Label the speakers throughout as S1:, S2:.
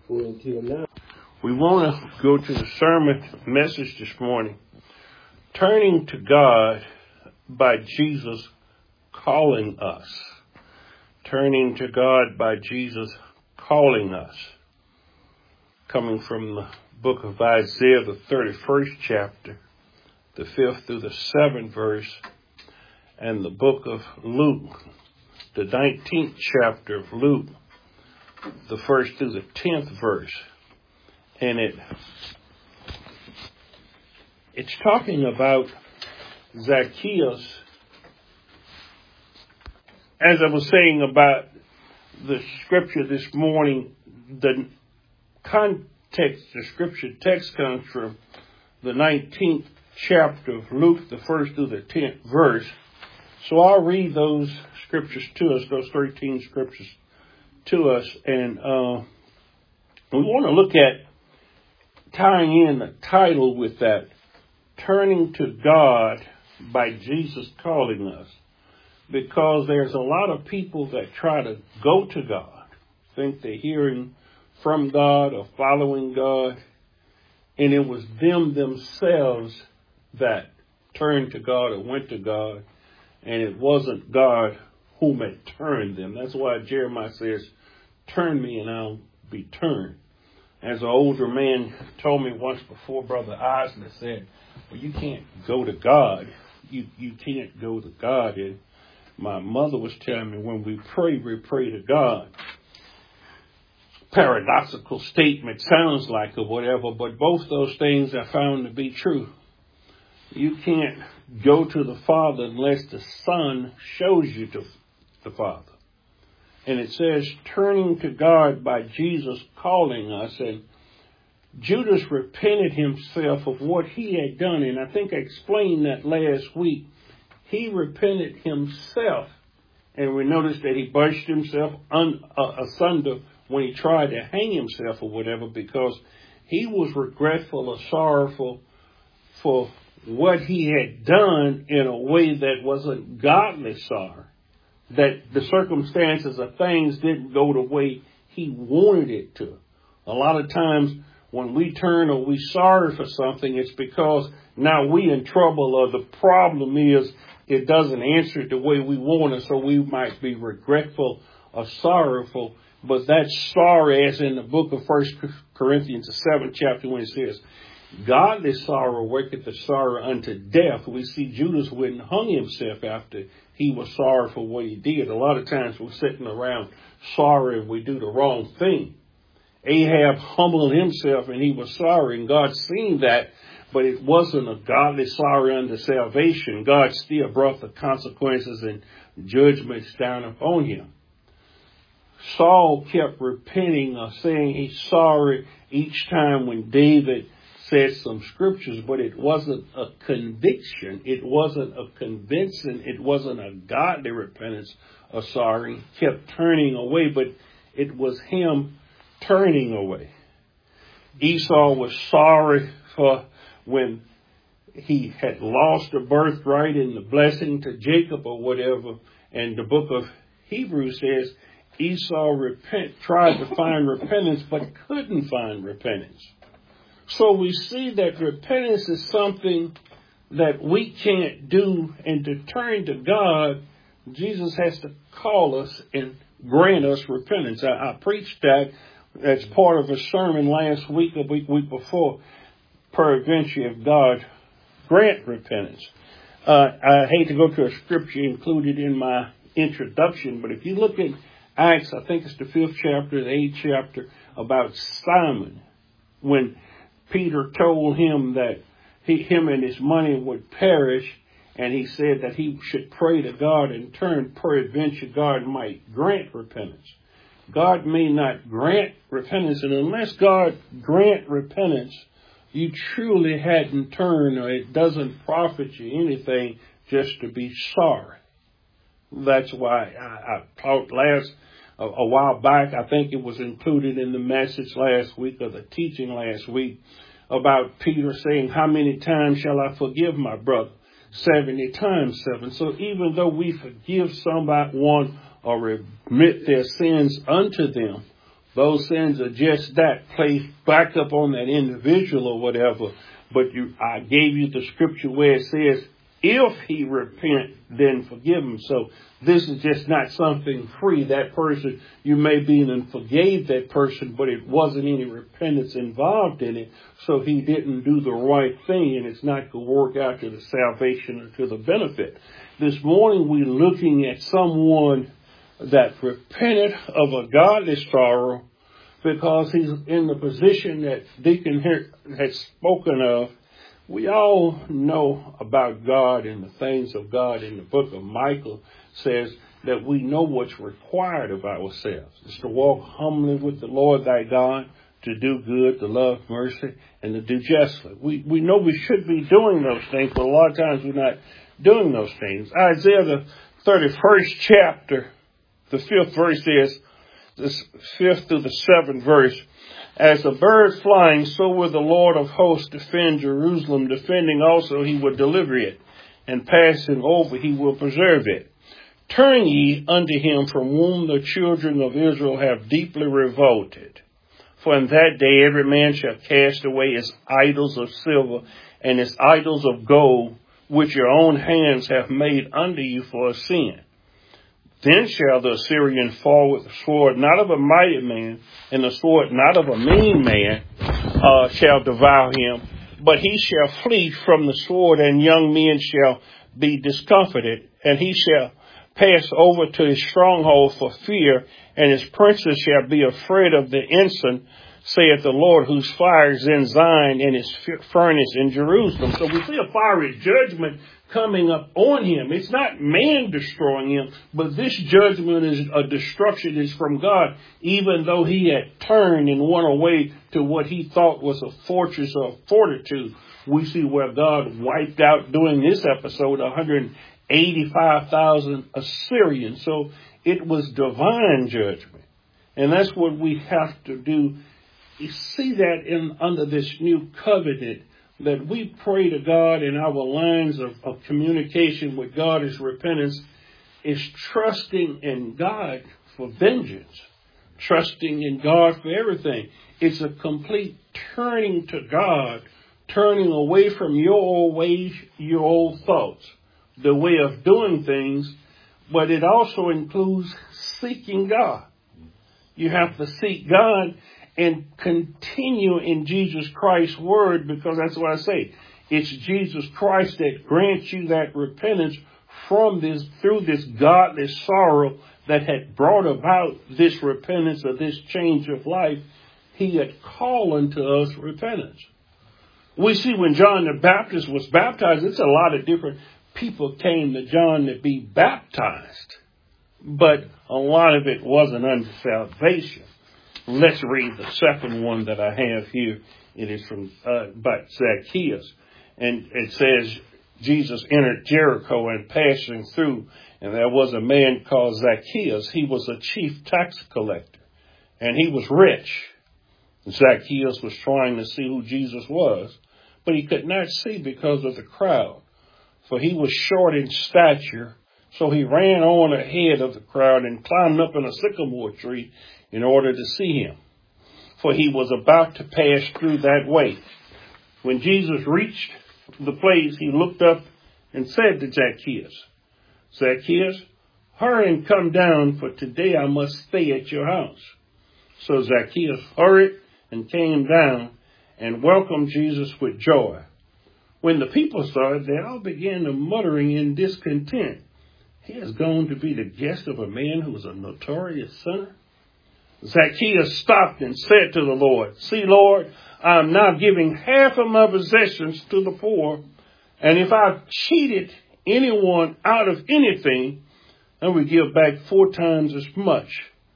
S1: until now.
S2: We want to go to the sermon message this morning. Turning to God by Jesus calling us. Turning to God by Jesus calling us. Coming from the book of Isaiah, the 31st chapter, the 5th through the 7th verse, and the book of Luke, the 19th chapter of Luke, the 1st through the 10th verse. And it's talking about Zacchaeus. As I was saying about the scripture this morning, the context, the scripture text comes from the 19th chapter of Luke, the 1st through the 10th verse. So I'll read those scriptures to us, those 13 scriptures to us, and we want to look at tying in the title with that, Turning to God by Jesus calling us, because there's a lot of people that try to go to God, think they're hearing from God or following God, and it was them themselves that turned to God or went to God, and it wasn't God whom had turned them. That's why Jeremiah says, turn me and I'll be turned. As an older man told me once before, Brother Eisner said, well, you can't go to God. You can't go to God. And my mother was telling me when we pray to God. Paradoxical statement sounds like or whatever, but both those things are found to be true. You can't go to the Father unless the Son shows you to the Father. And it says, turning to God by Jesus calling us. And Judas repented himself of what he had done. And I think I explained that last week. He repented himself. And we noticed that he burst himself asunder when he tried to hang himself or whatever, because he was regretful or sorrowful for what he had done in a way that wasn't godly sorrow. That the circumstances of things didn't go the way he wanted it to. A lot of times when we turn or we sorry for something, it's because now we in trouble, or the problem is it doesn't answer it the way we want it, so we might be regretful or sorrowful. But that's sorry, as in the book of 1 Corinthians, the 7th chapter, when it says, godly sorrow worketh the sorrow unto death. We see Judas went and hung himself after he was sorry for what he did. A lot of times we're sitting around sorry and we do the wrong thing. Ahab humbled himself and he was sorry, and God seen that, but it wasn't a godly sorrow unto salvation. God still brought the consequences and judgments down upon him. Saul kept repenting or saying he's sorry each time when David said some scriptures, but it wasn't a conviction. It wasn't a convincing. It wasn't a godly repentance or sorry. He kept turning away, but it was him turning away. Esau was sorry for when he had lost the birthright and the blessing to Jacob or whatever. And the book of Hebrews says Esau tried to find repentance, but couldn't find repentance. So we see that repentance is something that we can't do, and to turn to God, Jesus has to call us and grant us repentance. I preached that as part of a sermon last week, a week before, peradventure if God grant repentance. I hate to go to a scripture included in my introduction, but if you look at Acts, I think it's the 5th chapter, the 8th chapter, about Simon, when Peter told him that him and his money would perish, and he said that he should pray to God and turn, peradventure God might grant repentance. God may not grant repentance, and unless God grant repentance, you truly hadn't turned, or it doesn't profit you anything just to be sorry. That's why I talked a while back, I think it was included in the message last week or the teaching last week, about Peter saying, how many times shall I forgive my brother? 70 times 7. So even though we forgive somebody one or remit their sins unto them, Those sins are just that, placed back up on that individual or whatever. But I gave you the scripture where it says, if he repent, then forgive him. So this is just not something free. That person, you may be and forgave that person, but it wasn't any repentance involved in it. So he didn't do the right thing, and it's not going to work out to the salvation or to the benefit. This morning we're looking at someone that repented of a godly sorrow because he's in the position that Deacon here had spoken of. We all know about God and the things of God. In the book of Micah says that we know what's required of ourselves. It's to walk humbly with the Lord thy God, to do good, to love mercy, and to do justly. We know we should be doing those things, but a lot of times we're not doing those things. Isaiah, the 31st chapter, the 5th verse says, the 5th through the 7th verse, as a bird flying, so will the Lord of hosts defend Jerusalem. Defending also, he will deliver it, and passing over, he will preserve it. Turn ye unto him from whom the children of Israel have deeply revolted. For in that day every man shall cast away his idols of silver and his idols of gold, which your own hands have made unto you for a sin. Then shall the Assyrian fall with the sword not of a mighty man, and the sword not of a mean man shall devour him. But he shall flee from the sword, and young men shall be discomfited. And he shall pass over to his stronghold for fear, and his princes shall be afraid of the ensign, saith the Lord, whose fire is in Zion, and his furnace in Jerusalem. So we see a fiery judgment coming up on him. It's not man destroying him, but this judgment is a destruction is from God, even though he had turned and went away to what he thought was a fortress of fortitude. We see where God wiped out, during this episode, 185,000 Assyrians. So it was divine judgment. And that's what we have to do. You see that under this new covenant, that we pray to God, in our lines of communication with God is repentance, is trusting in God for vengeance, trusting in God for everything. It's a complete turning to God, turning away from your old ways, your old thoughts, the way of doing things, but it also includes seeking God. You have to seek God and continue in Jesus Christ's word, because that's what I say. It's Jesus Christ that grants you that repentance from this, through this godly sorrow that had brought about this repentance or this change of life. He had called unto us repentance. We see when John the Baptist was baptized, it's a lot of different people came to John to be baptized, but a lot of it wasn't unto salvation. Let's read the second one that I have here. It is from by Zacchaeus. And it says, Jesus entered Jericho and passing through, and there was a man called Zacchaeus. He was a chief tax collector, and he was rich. Zacchaeus was trying to see who Jesus was, but he could not see because of the crowd, for he was short in stature. So he ran on ahead of the crowd and climbed up in a sycamore tree in order to see him, for he was about to pass through that way. When Jesus reached the place, he looked up and said to Zacchaeus, Zacchaeus, hurry and come down, for today I must stay at your house. So Zacchaeus hurried and came down and welcomed Jesus with joy. When the people saw it, they all began to muttering in discontent. He has gone to be the guest of a man who was a notorious sinner. Zacchaeus stopped and said to the Lord, see, Lord, I am now giving half of my possessions to the poor, and if I've cheated anyone out of anything, then we give back 4 times as much.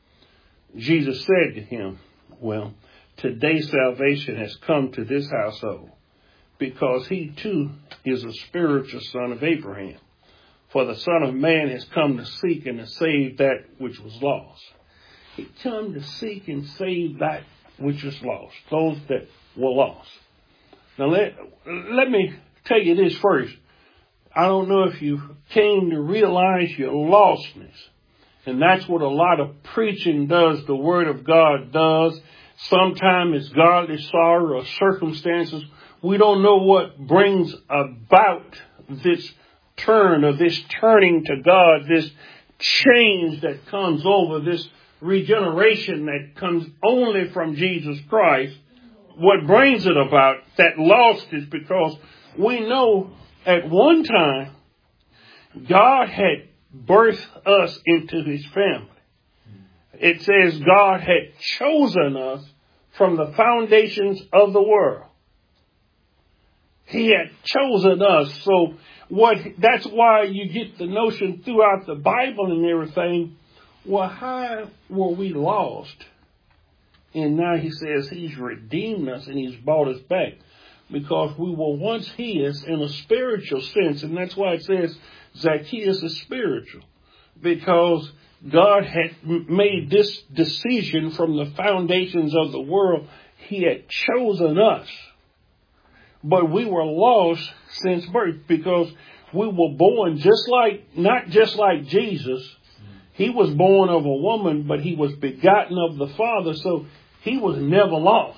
S2: Jesus said to him, well, today salvation has come to this household, because he too is a spiritual son of Abraham. For the Son of Man has come to seek and to save that which was lost. He came to seek and save that which was lost, those that were lost. Now let me tell you this first. I don't know if you came to realize your lostness. And that's what a lot of preaching does. The Word of God does. Sometimes it's godly sorrow or circumstances. We don't know what brings about this turn or this turning to God, this change that comes over, this regeneration that comes only from Jesus Christ. What brings it about, that lost is because we know at one time God had birthed us into his family. It says God had chosen us from the foundations of the world. He had chosen us. So that's why you get the notion throughout the Bible and everything. Well, how were we lost? And now he says he's redeemed us and he's brought us back. Because we were once his in a spiritual sense. And that's why it says Zacchaeus is spiritual. Because God had made this decision from the foundations of the world. He had chosen us. But we were lost since birth because we were born not just like Jesus. He was born of a woman, but he was begotten of the Father. So he was never lost.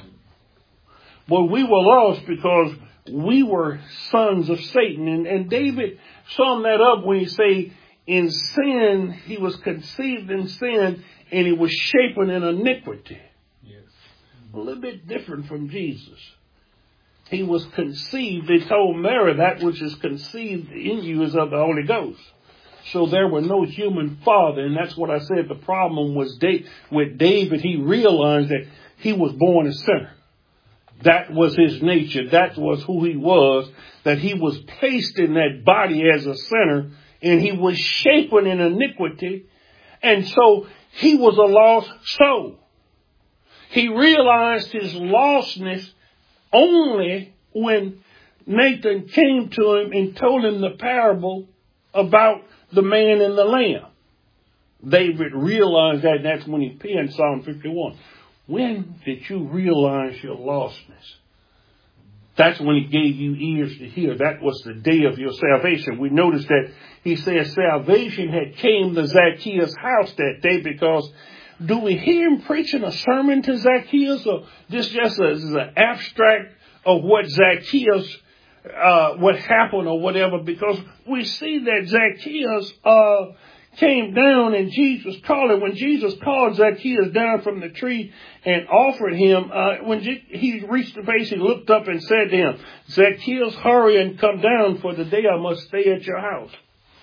S2: But we were lost because we were sons of Satan. And David summed that up when he say, in sin, he was conceived in sin and he was shapen in iniquity. Yes. A little bit different from Jesus. He was conceived. They told Mary that which is conceived in you is of the Holy Ghost. So there were no human father. And that's what I said. The problem was with David. He realized that he was born a sinner. That was his nature. That was who he was. That he was placed in that body as a sinner. And he was shapen in iniquity. And so he was a lost soul. He realized his lostness only when Nathan came to him and told him the parable about the man and the lamb. David realized that, and that's when he penned Psalm 51. When did you realize your lostness? That's when he gave you ears to hear. That was the day of your salvation. We noticed that he says salvation had came to Zacchaeus' house that day because do we hear him preaching a sermon to Zacchaeus, or this just is an abstract of what Zacchaeus, what happened or whatever? Because we see that Zacchaeus came down and Jesus called him. When Jesus called Zacchaeus down from the tree and offered him, when he reached the base, he looked up and said to him, Zacchaeus, hurry and come down, for today I must stay at your house.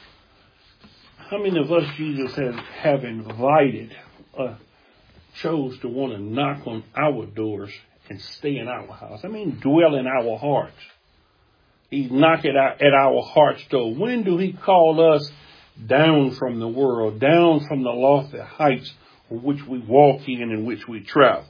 S2: How many of us Jesus have invited, chose to want to knock on our doors and stay in our house? I mean, dwell in our hearts. He's knocking at our heart's door. When do he call us down from the world, down from the lofty heights which we walk in and which we travel?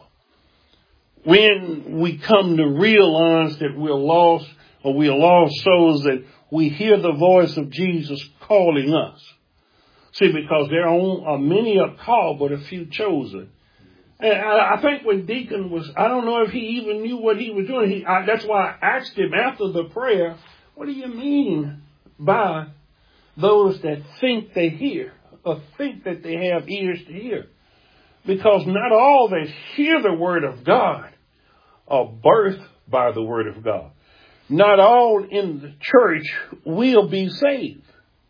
S2: When we come to realize that we're lost, or we are lost souls, that we hear the voice of Jesus calling us. See, because there are many are called, but a few chosen. And I think when Deacon was, I don't know if he even knew what he was doing. That's why I asked him after the prayer, what do you mean by those that think they hear, or think that they have ears to hear? Because not all that hear the word of God are birthed by the word of God. Not all in the church will be saved.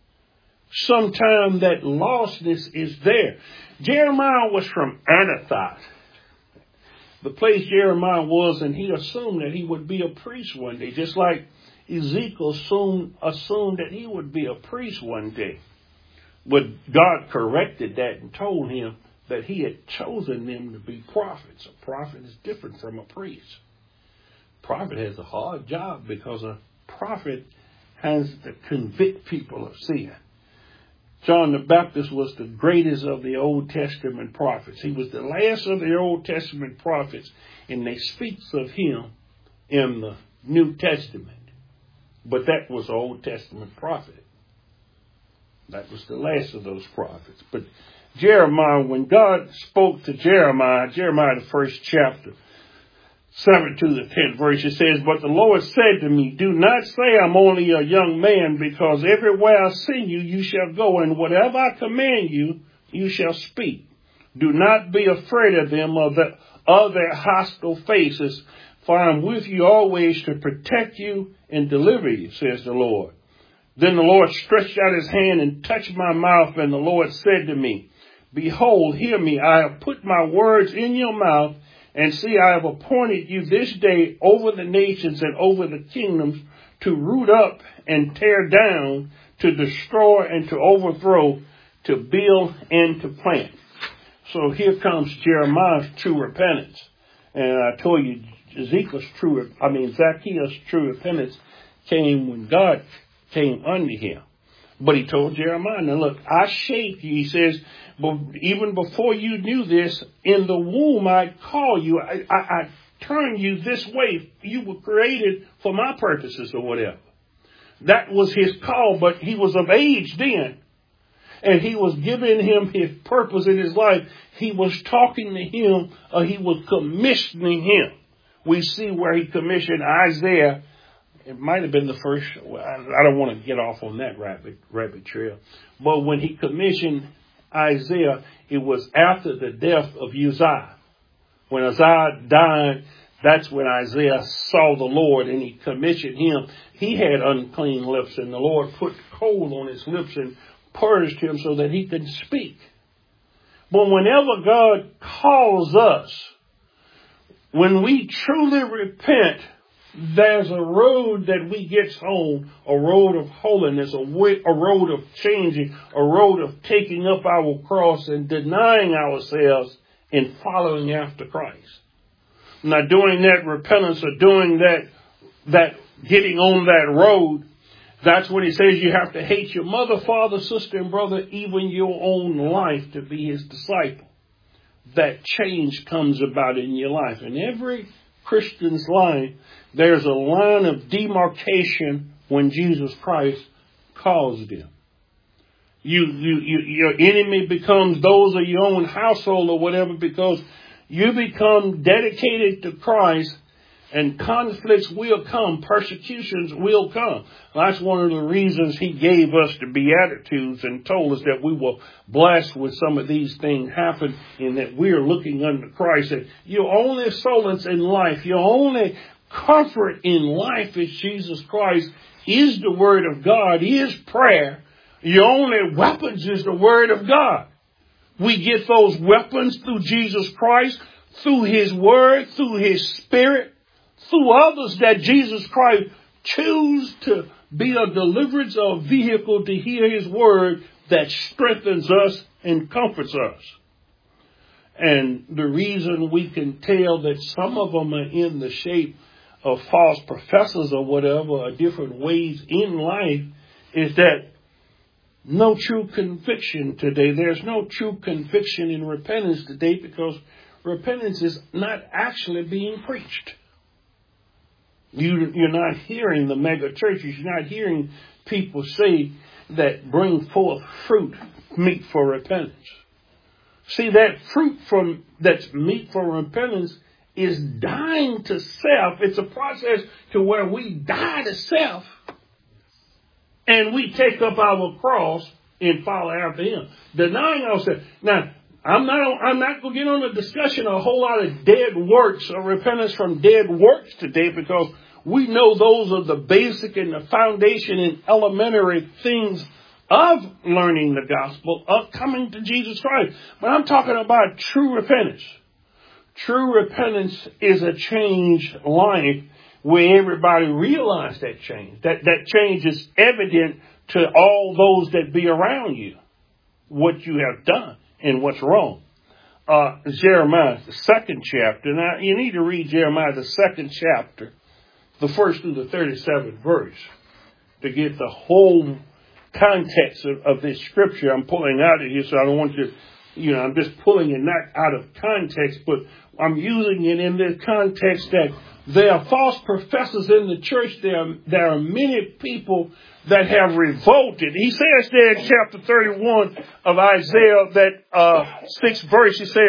S2: Sometimes that lostness is there. Jeremiah was from Anathoth, the place Jeremiah was, and he assumed that he would be a priest one day, just like Ezekiel assumed that he would be a priest one day. But God corrected that and told him that he had chosen them to be prophets. A prophet is different from a priest. A prophet has a hard job because a prophet has to convict people of sin. John the Baptist was the greatest of the Old Testament prophets. He was the last of the Old Testament prophets, and they speak of him in the New Testament. But that was an Old Testament prophet. That was the last of those prophets. But Jeremiah, when God spoke to Jeremiah, the first chapter, 7 to the 10th verse, it says, but the Lord said to me, do not say I'm only a young man, because everywhere I send you, you shall go, and whatever I command you, you shall speak. Do not be afraid of them, of their hostile faces, for I am with you always to protect you and deliver you, says the Lord. Then the Lord stretched out his hand and touched my mouth, and the Lord said to me, Behold, hear me, I have put my words in your mouth, and see, I have appointed you this day over the nations and over the kingdoms to root up and tear down, to destroy and to overthrow, to build and to plant. So here comes Jeremiah's true repentance. And I told you, Zacchaeus' true repentance came when God came unto him. But he told Jeremiah, now look, I shaped you. He says, but even before you knew this, in the womb I called you. I turned you this way. You were created for my purposes or whatever. That was his call, but he was of age then. And he was giving him his purpose in his life. He was talking to him, or he was commissioning him. We see where he commissioned Isaiah. It might have been the first. I don't want to get off on that rabbit trail. But when he commissioned Isaiah, it was after the death of Uzziah. When Uzziah died, that's when Isaiah saw the Lord and he commissioned him. He had unclean lips, and the Lord put coal on his lips and purged him so that he could speak. But whenever God calls us, when we truly repent, there's a road that we get on, a road of holiness, a road of changing, a road of taking up our cross and denying ourselves and following after Christ. Now, doing that repentance or doing that getting on that road, that's when he says you have to hate your mother, father, sister, and brother, even your own life, to be his disciple. That change comes about in your life. In every Christian's life, there's a line of demarcation when Jesus Christ calls them. Your enemy becomes those of your own household or whatever, because you become dedicated to Christ, and conflicts will come, persecutions will come. That's one of the reasons he gave us the Beatitudes and told us that we were blessed when some of these things happen, and that we're looking unto Christ. And your only solace in life, your only comfort in life is Jesus Christ, is the Word of God, is prayer. Your only weapons is the Word of God. We get those weapons through Jesus Christ, through His Word, through His Spirit, through others that Jesus Christ choose to be a deliverance or vehicle to hear His Word that strengthens us and comforts us. And the reason we can tell that some of them are in the shape of false professors or whatever, or different ways in life, is that no true conviction today. There's no true conviction in repentance today, because repentance is not actually being preached. You're not hearing the mega churches. You're not hearing people say that bring forth fruit meet for repentance. See, that fruit that's meet for repentance is dying to self. It's a process to where we die to self and we take up our cross and follow after Him. Denying ourselves. Now, I'm not going to get on a discussion a whole lot of dead works or repentance from dead works today, because we know those are the basic and the foundation and elementary things of learning the gospel, of coming to Jesus Christ. But I'm talking about true repentance. True repentance is a changed life where everybody realizes that change. That change is evident to all those that be around you, what you have done and what's wrong. Jeremiah, the 2nd chapter. Now, you need to read Jeremiah, the 2nd chapter, the 1st through the 37th verse, to get the whole context of this scripture I'm pulling out of here. So I don't want you, I'm just pulling it not out of context, but I'm using it in this context that there are false professors in the church. There are many people that have revolted. He says there in chapter 31 of Isaiah, that 6th verse, he says,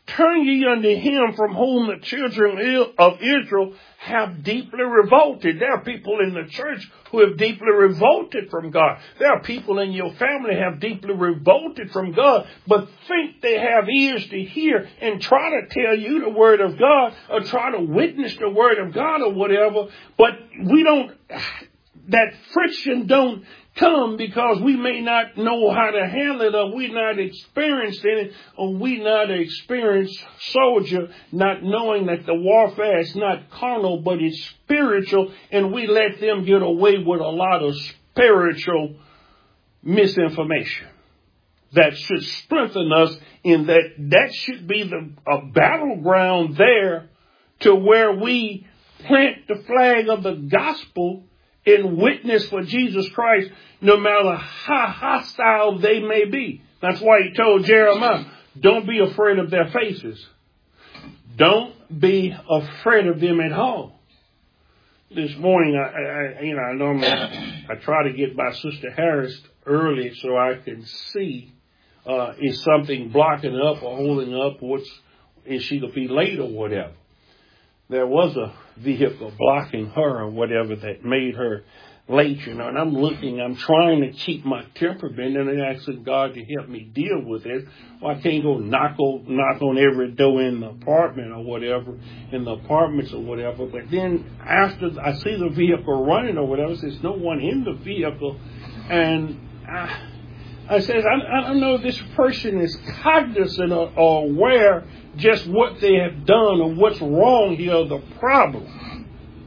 S2: Turn ye unto him from whom the children of Israel have deeply revolted. There are people in the church who have deeply revolted from God. There are people in your family who have deeply revolted from God, but think they have ears to hear and try to tell you the word of God or try to witness the word of God or whatever. But that friction don't come because we may not know how to handle it, or we're not experienced in it, or we're not an experienced soldier, not knowing that the warfare is not carnal, but it's spiritual, and we let them get away with a lot of spiritual misinformation. That should strengthen us in that should be a battleground there to where we plant the flag of the gospel and witness for Jesus Christ, no matter how hostile they may be. That's why he told Jeremiah, don't be afraid of their faces. Don't be afraid of them at all. This morning, I normally try to get by Sister Harris early so I can see is something blocking up or holding up, is she to be late or whatever. There was a vehicle blocking her or whatever that made her late, and I'm trying to keep my temperament and asking God to help me deal with it. Well, I can't go knock on every door in the apartment or whatever, in the apartments or whatever. But then after I see the vehicle running or whatever, there's no one in the vehicle, and I says, I don't know if this person is cognizant or aware just what they have done or what's wrong here, the problem.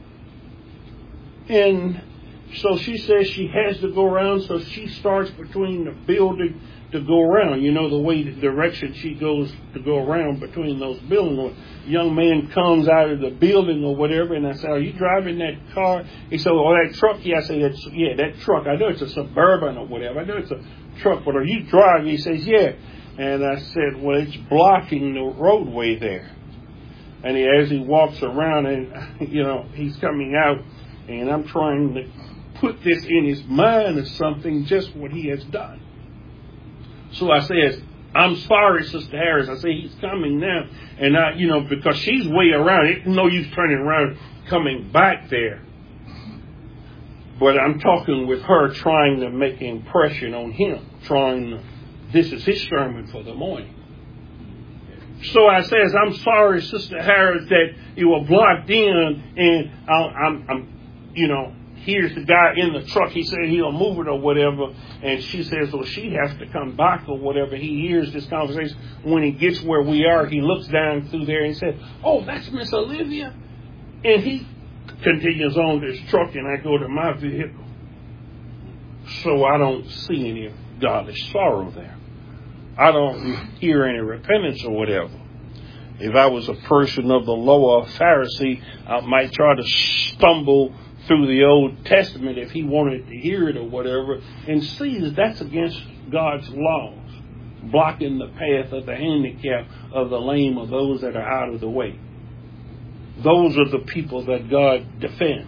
S2: And so she says she has to go around, so she starts between the building to go around. You know, the direction she goes to go around between those buildings. A young man comes out of the building or whatever, and I say, are you driving that car? He said, oh, that truck? Yeah, I say, that truck. I know it's a Suburban or whatever. I know it's a truck, but are you driving? He says, yeah. And I said, well, it's blocking the roadway there. And as he walks around, and, he's coming out, and I'm trying to put this in his mind as something, just what he has done. So I says, I'm sorry, Sister Harris. I say, he's coming now. And because she's way around, it's no use turning around, coming back there. But I'm talking with her, trying to make impression on him, this is his sermon for the morning. So I says, I'm sorry, Sister Harris, that you were blocked in, and I'm here's the guy in the truck. He said he'll move it or whatever. And she says, well, she has to come back or whatever. He hears this conversation. When he gets where we are, he looks down through there and says, oh, that's Miss Olivia. And he continues on this truck, and I go to my vehicle. So I don't see any godly sorrow there. I don't hear any repentance or whatever. If I was a person of the law, a Pharisee, I might try to stumble through the Old Testament if he wanted to hear it or whatever, and see that that's against God's laws, blocking the path of the handicapped, of the lame, of those that are out of the way. Those are the people that God defends.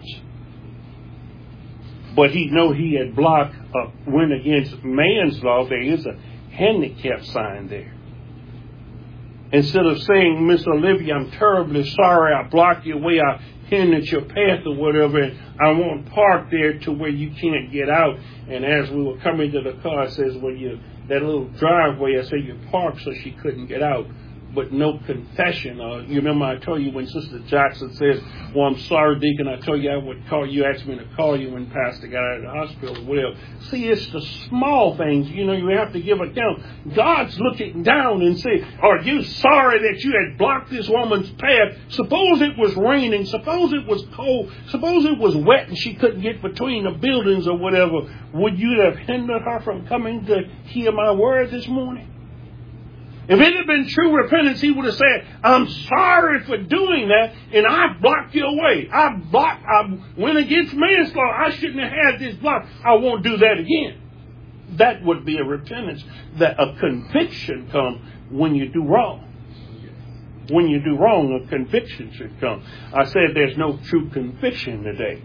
S2: But he had went against man's law. There is a handicap sign there. Instead of saying, Miss Olivia, I'm terribly sorry, I blocked your way, I hindered your path or whatever, and I won't park there to where you can't get out. And as we were coming to the car, it says, well, that little driveway, I said you parked so she couldn't get out. But no confession. You remember I told you when Sister Jackson says, well, I'm sorry, Deacon, I told you I would call you, asked me to call you when Pastor got out of the hospital or whatever. See, it's the small things, you have to give account. God's looking down and say, are you sorry that you had blocked this woman's path? Suppose it was raining, suppose it was cold, suppose it was wet and she couldn't get between the buildings or whatever. Would you have hindered her from coming to hear my word this morning? If it had been true repentance, he would have said, I'm sorry for doing that, and I blocked your way. I went against manslaughter. I shouldn't have had this block. I won't do that again. That would be a repentance, that a conviction come when you do wrong. When you do wrong, a conviction should come. I said there's no true conviction today.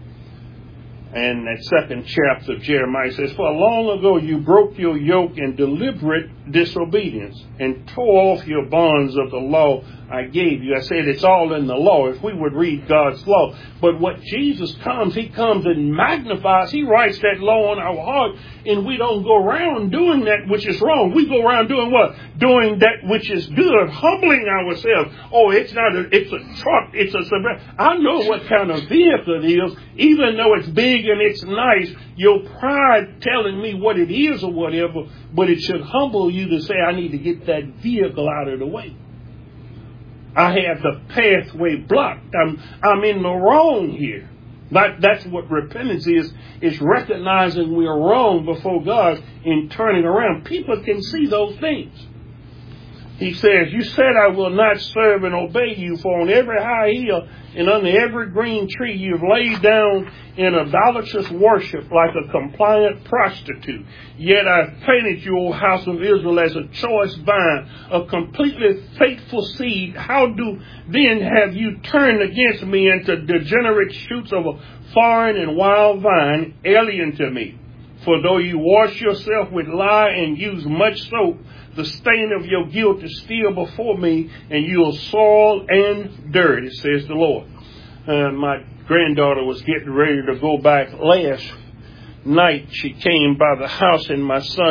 S2: And that second chapter of Jeremiah says, for long ago you broke your yoke in deliberate disobedience and tore off your bonds of the law I gave you. I said it's all in the law if we would read God's law. But what Jesus comes, he comes and magnifies. He writes that law on our heart, and we don't go around doing that which is wrong. We go around doing what? Doing that which is good, humbling ourselves. Oh, it's a truck, it's a I know what kind of vehicle it is, even though it's big and it's nice. Your pride telling me what it is or whatever, but it should humble you to say, I need to get that vehicle out of the way. I have the pathway blocked. I'm in the wrong here. That's what repentance is recognizing we are wrong before God and turning around. People can see those things. He says, you said I will not serve and obey you, for on every high hill and under every green tree you've laid down in idolatrous worship like a compliant prostitute. Yet I've painted you, O house of Israel, as a choice vine, a completely faithful seed. How then have you turned against me into degenerate shoots of a foreign and wild vine, alien to me? For though you wash yourself with lye and use much soap, the stain of your guilt is still before me, and you are soiled and dirty, says the Lord. My granddaughter was getting ready to go back last night. She came by the house, and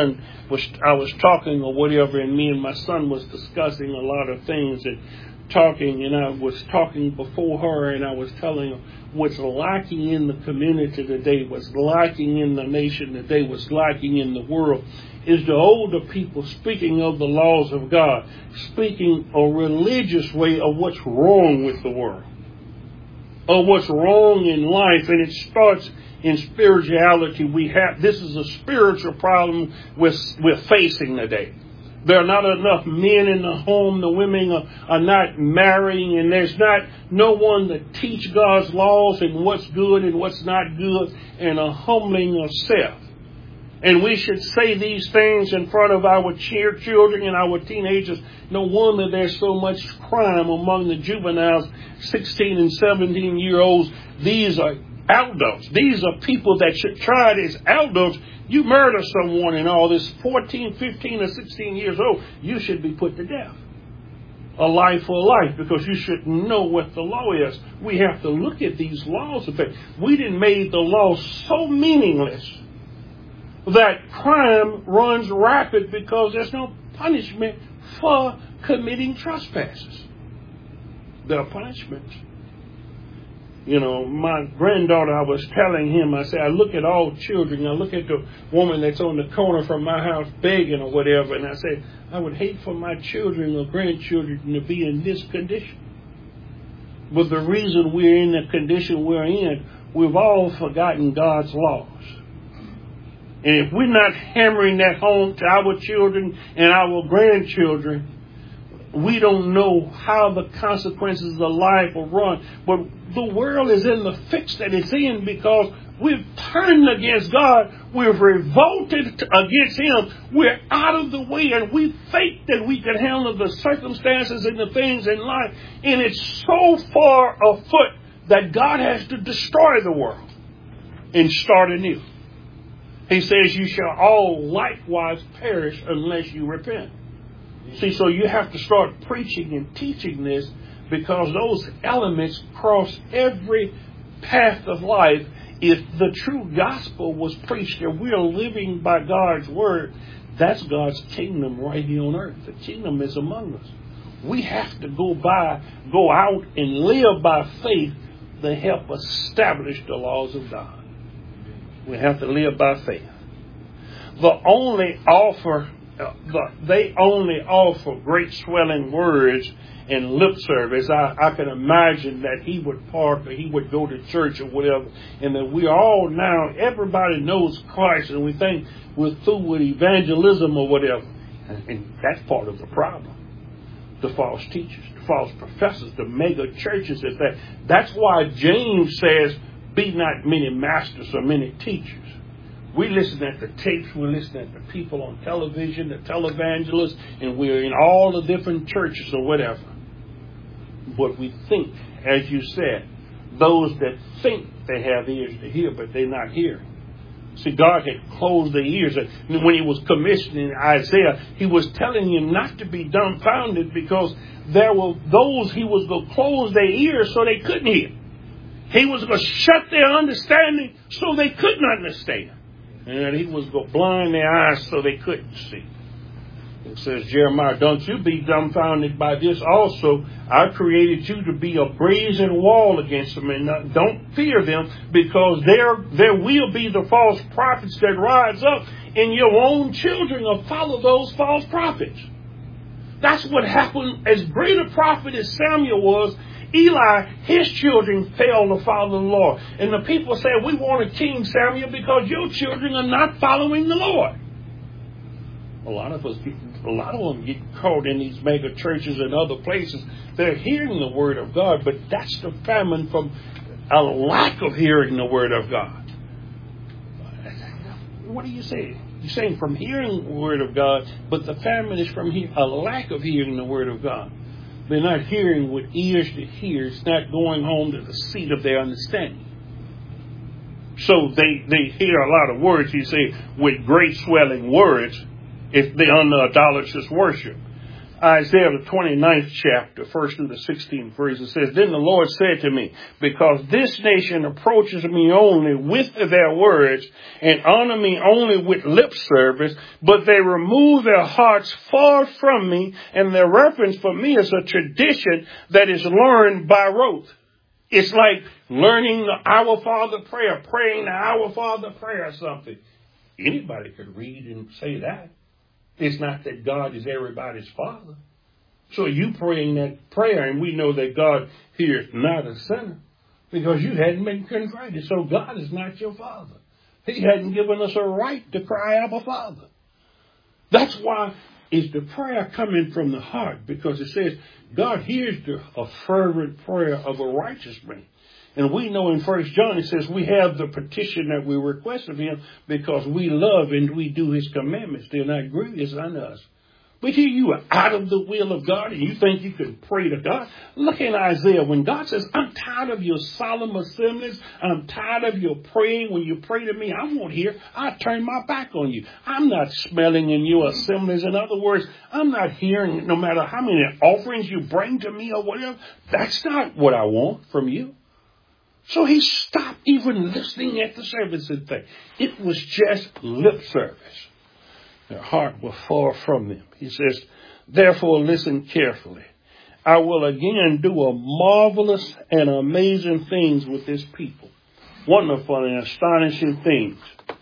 S2: I was talking or whatever, and me and my son was discussing a lot of things and talking, and I was talking before her, and I was telling her what's lacking in the community today, what's lacking in the nation today, what's lacking in the world, is the older people speaking of the laws of God, speaking a religious way of what's wrong with the world, of what's wrong in life, and it starts in spirituality. This is a spiritual problem we're facing today. There are not enough men in the home. The women are not marrying, and there's no one to teach God's laws and what's good and what's not good, and a humbling of self. And we should say these things in front of our children and our teenagers. No wonder there's so much crime among the juveniles, 16 and 17-year-olds. These are adults. These are people that should try it as adults. You murder someone and all this, 14, 15, or 16 years old, you should be put to death. A life for life, because you should know what the law is. We have to look at these laws a bit. We done made the law so meaningless that crime runs rapid because there's no punishment for committing trespasses. There are punishments. You know, my granddaughter, I was telling him, I said, I look at all children. I look at the woman that's on the corner from my house begging or whatever, and I said, I would hate for my children or grandchildren to be in this condition. But the reason we're in the condition we're in, we've all forgotten God's laws. And if we're not hammering that home to our children and our grandchildren, we don't know how the consequences of life will run. But the world is in the fix that it's in because we've turned against God. We've revolted against Him. We're out of the way, and we think that we can handle the circumstances and the things in life. And it's so far afoot that God has to destroy the world and start anew. He says, you shall all likewise perish unless you repent. See, so you have to start preaching and teaching this, because those elements cross every path of life. If the true gospel was preached and we are living by God's word, that's God's kingdom right here on earth. The kingdom is among us. We have to go out and live by faith to help establish the laws of God. We have to live by faith. They only offer great swelling words and lip service. I can imagine that he would park or he would go to church or whatever, and that we all now, everybody knows Christ, and we think we're through with evangelism or whatever. And that's part of the problem. The false teachers, the false professors, the mega churches. That's why James says, be not many masters or many teachers. We listen at the tapes, we listen at the people on television, the televangelists, and we're in all the different churches or whatever. But we think, as you said, those that think they have ears to hear, but they're not hearing. See, God had closed their ears. And when he was commissioning Isaiah, he was telling him not to be dumbfounded because there were those he was going to close their ears so they couldn't hear. He was going to shut their understanding so they couldn't understand. And he was going to blind their eyes so they couldn't see. It says, Jeremiah, don't you be dumbfounded by this also. I created you to be a brazen wall against them, and don't fear them, because there will be the false prophets that rise up, and your own children will follow those false prophets. That's what happened. As great a prophet as Samuel was, Eli, his children failed to follow the Lord. And the people said, we want a king, Samuel, because your children are not following the Lord. A lot of them get caught in these mega churches and other places. They're hearing the word of God, but that's the famine from a lack of hearing the word of God. What are you saying? You're saying from hearing the word of God, but the famine is from a lack of hearing the word of God. They're not hearing with ears to hear. It's not going home to the seat of their understanding. So they hear a lot of words, you say, with great swelling words, if they're under idolatrous worship. Isaiah the 29th chapter, 1st through the 16th verse, it says, Then the Lord said to me, because this nation approaches me only with their words and honor me only with lip service, but they remove their hearts far from me, and their reverence for me is a tradition that is learned by rote. It's like learning the Our Father prayer, praying the Our Father prayer or something. Anybody could read and say that. It's not that God is everybody's father. So you praying that prayer, and we know that God hears not a sinner because you hadn't been converted. So God is not your father. He hadn't given us a right to cry Abba Father. That's why is the prayer coming from the heart, because it says God hears a fervent prayer of a righteous man. And we know in 1 John it says we have the petition that we request of him because we love and we do his commandments. They're not grievous unto us. But here you are out of the will of God and you think you can pray to God. Look in Isaiah when God says, I'm tired of your solemn assemblies. I'm tired of your praying. When you pray to me, I won't hear. I turn my back on you. I'm not smelling in your assemblies. In other words, I'm not hearing no matter how many offerings you bring to me or whatever. That's not what I want from you. So he stopped even listening at the service and thing. It was just lip service. Their heart was far from them. He says, therefore listen carefully. I will again do a marvelous and amazing things with this people. Wonderful and astonishing things.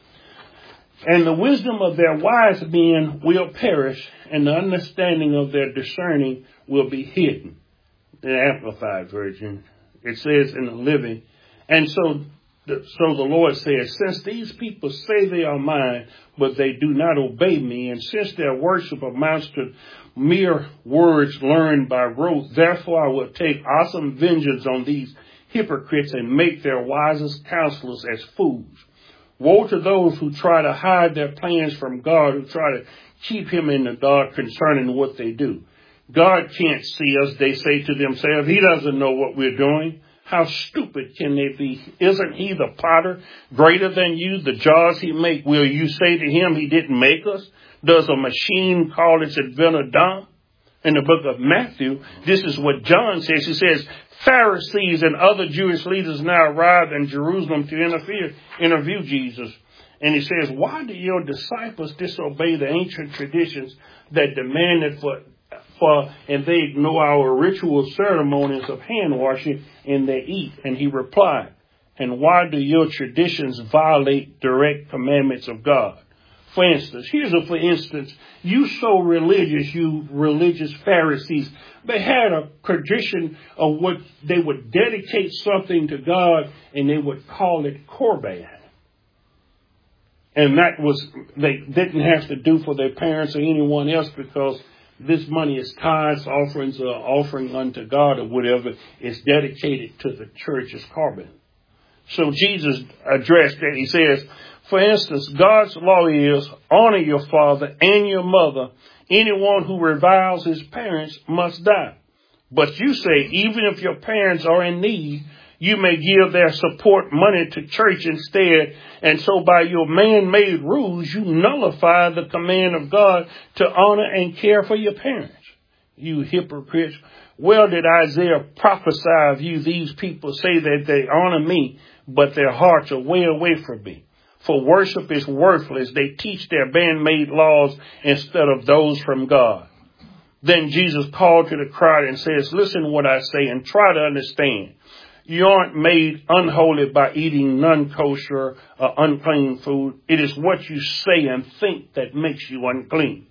S2: And the wisdom of their wise men will perish, and the understanding of their discerning will be hidden. The Amplified Version. It says in the Living. And so the Lord says, since these people say they are mine, but they do not obey me, and since their worship amounts to mere words learned by rote, therefore I will take awesome vengeance on these hypocrites and make their wisest counselors as fools. Woe to those who try to hide their plans from God, who try to keep him in the dark concerning what they do. God can't see us, they say to themselves. He doesn't know what we're doing. How stupid can they be? Isn't he the potter greater than you? The jars he make, will you say to him he didn't make us? Does a machine call its inventor dumb? In the book of Matthew, this is what John says. He says, Pharisees and other Jewish leaders now arrived in Jerusalem to interview Jesus. And he says, why do your disciples disobey the ancient traditions that demanded and they ignore our ritual ceremonies of hand washing and they eat? And he replied, and why do your traditions violate direct commandments of God? For instance, for instance, you religious Pharisees, they had a tradition of what they would dedicate something to God and they would call it Korban. And that was, they didn't have to do for their parents or anyone else because this money is tithes, offerings, or offering unto God or whatever. It's dedicated to the church as Korban. So Jesus addressed that. He says, for instance, God's law is honor your father and your mother. Anyone who reviles his parents must die. But you say, even if your parents are in need, You may give their support money to church instead, and so by your man-made rules, you nullify the command of God to honor and care for your parents. You hypocrites, well did Isaiah prophesy of you. These people say that they honor me, but their hearts are way away from me. For worship is worthless. They teach their man-made laws instead of those from God. Then Jesus called to the crowd and says, listen to what I say and try to understand. You aren't made unholy by eating non-kosher or unclean food. It is what you say and think that makes you unclean.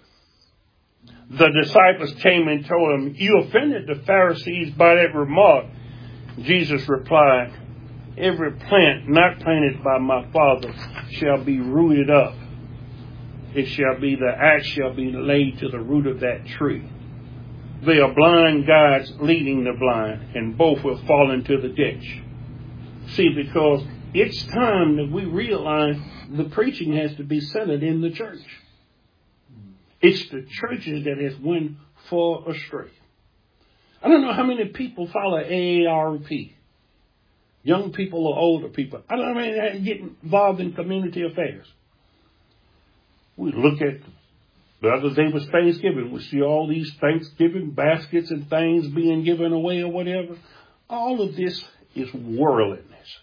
S2: The disciples came and told him, you offended the Pharisees by that remark. Jesus replied, every plant not planted by my Father shall be rooted up. The axe shall be laid to the root of that tree. They are blind guides leading the blind, and both will fall into the ditch. See, because it's time that we realize the preaching has to be centered in the church. It's the churches that has went far astray. I don't know how many people follow AARP. Young people or older people. I don't know how many get involved in community affairs. We look at the other day was Thanksgiving. We see all these Thanksgiving baskets and things being given away or whatever. All of this is worldliness.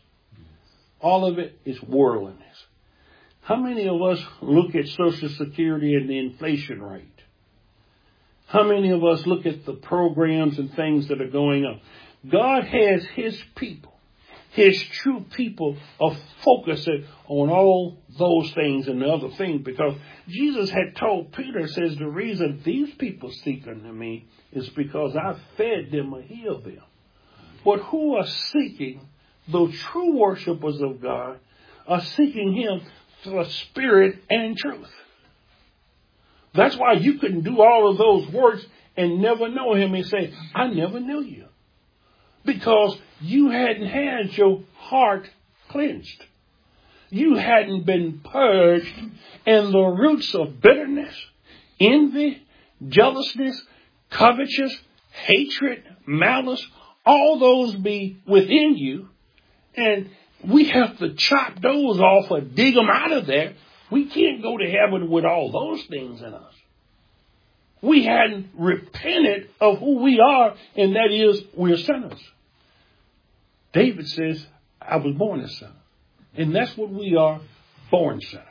S2: All of it is worldliness. How many of us look at Social Security and the inflation rate? How many of us look at the programs and things that are going on? God has his people. His true people are focusing on all those things and the other things, because Jesus had told Peter, says, the reason these people seek unto me is because I fed them or healed them. But who are seeking, the true worshipers of God, are seeking him for spirit and truth. That's why you can do all of those works and never know him and say, I never knew you. Because you hadn't had your heart cleansed. You hadn't been purged, and the roots of bitterness, envy, jealousness, covetousness, hatred, malice, all those be within you. And we have to chop those off or dig them out of there. We can't go to heaven with all those things in us. We hadn't repented of who we are, and that is, we're sinners. David says, I was born a sinner. And that's what we are, born sinners.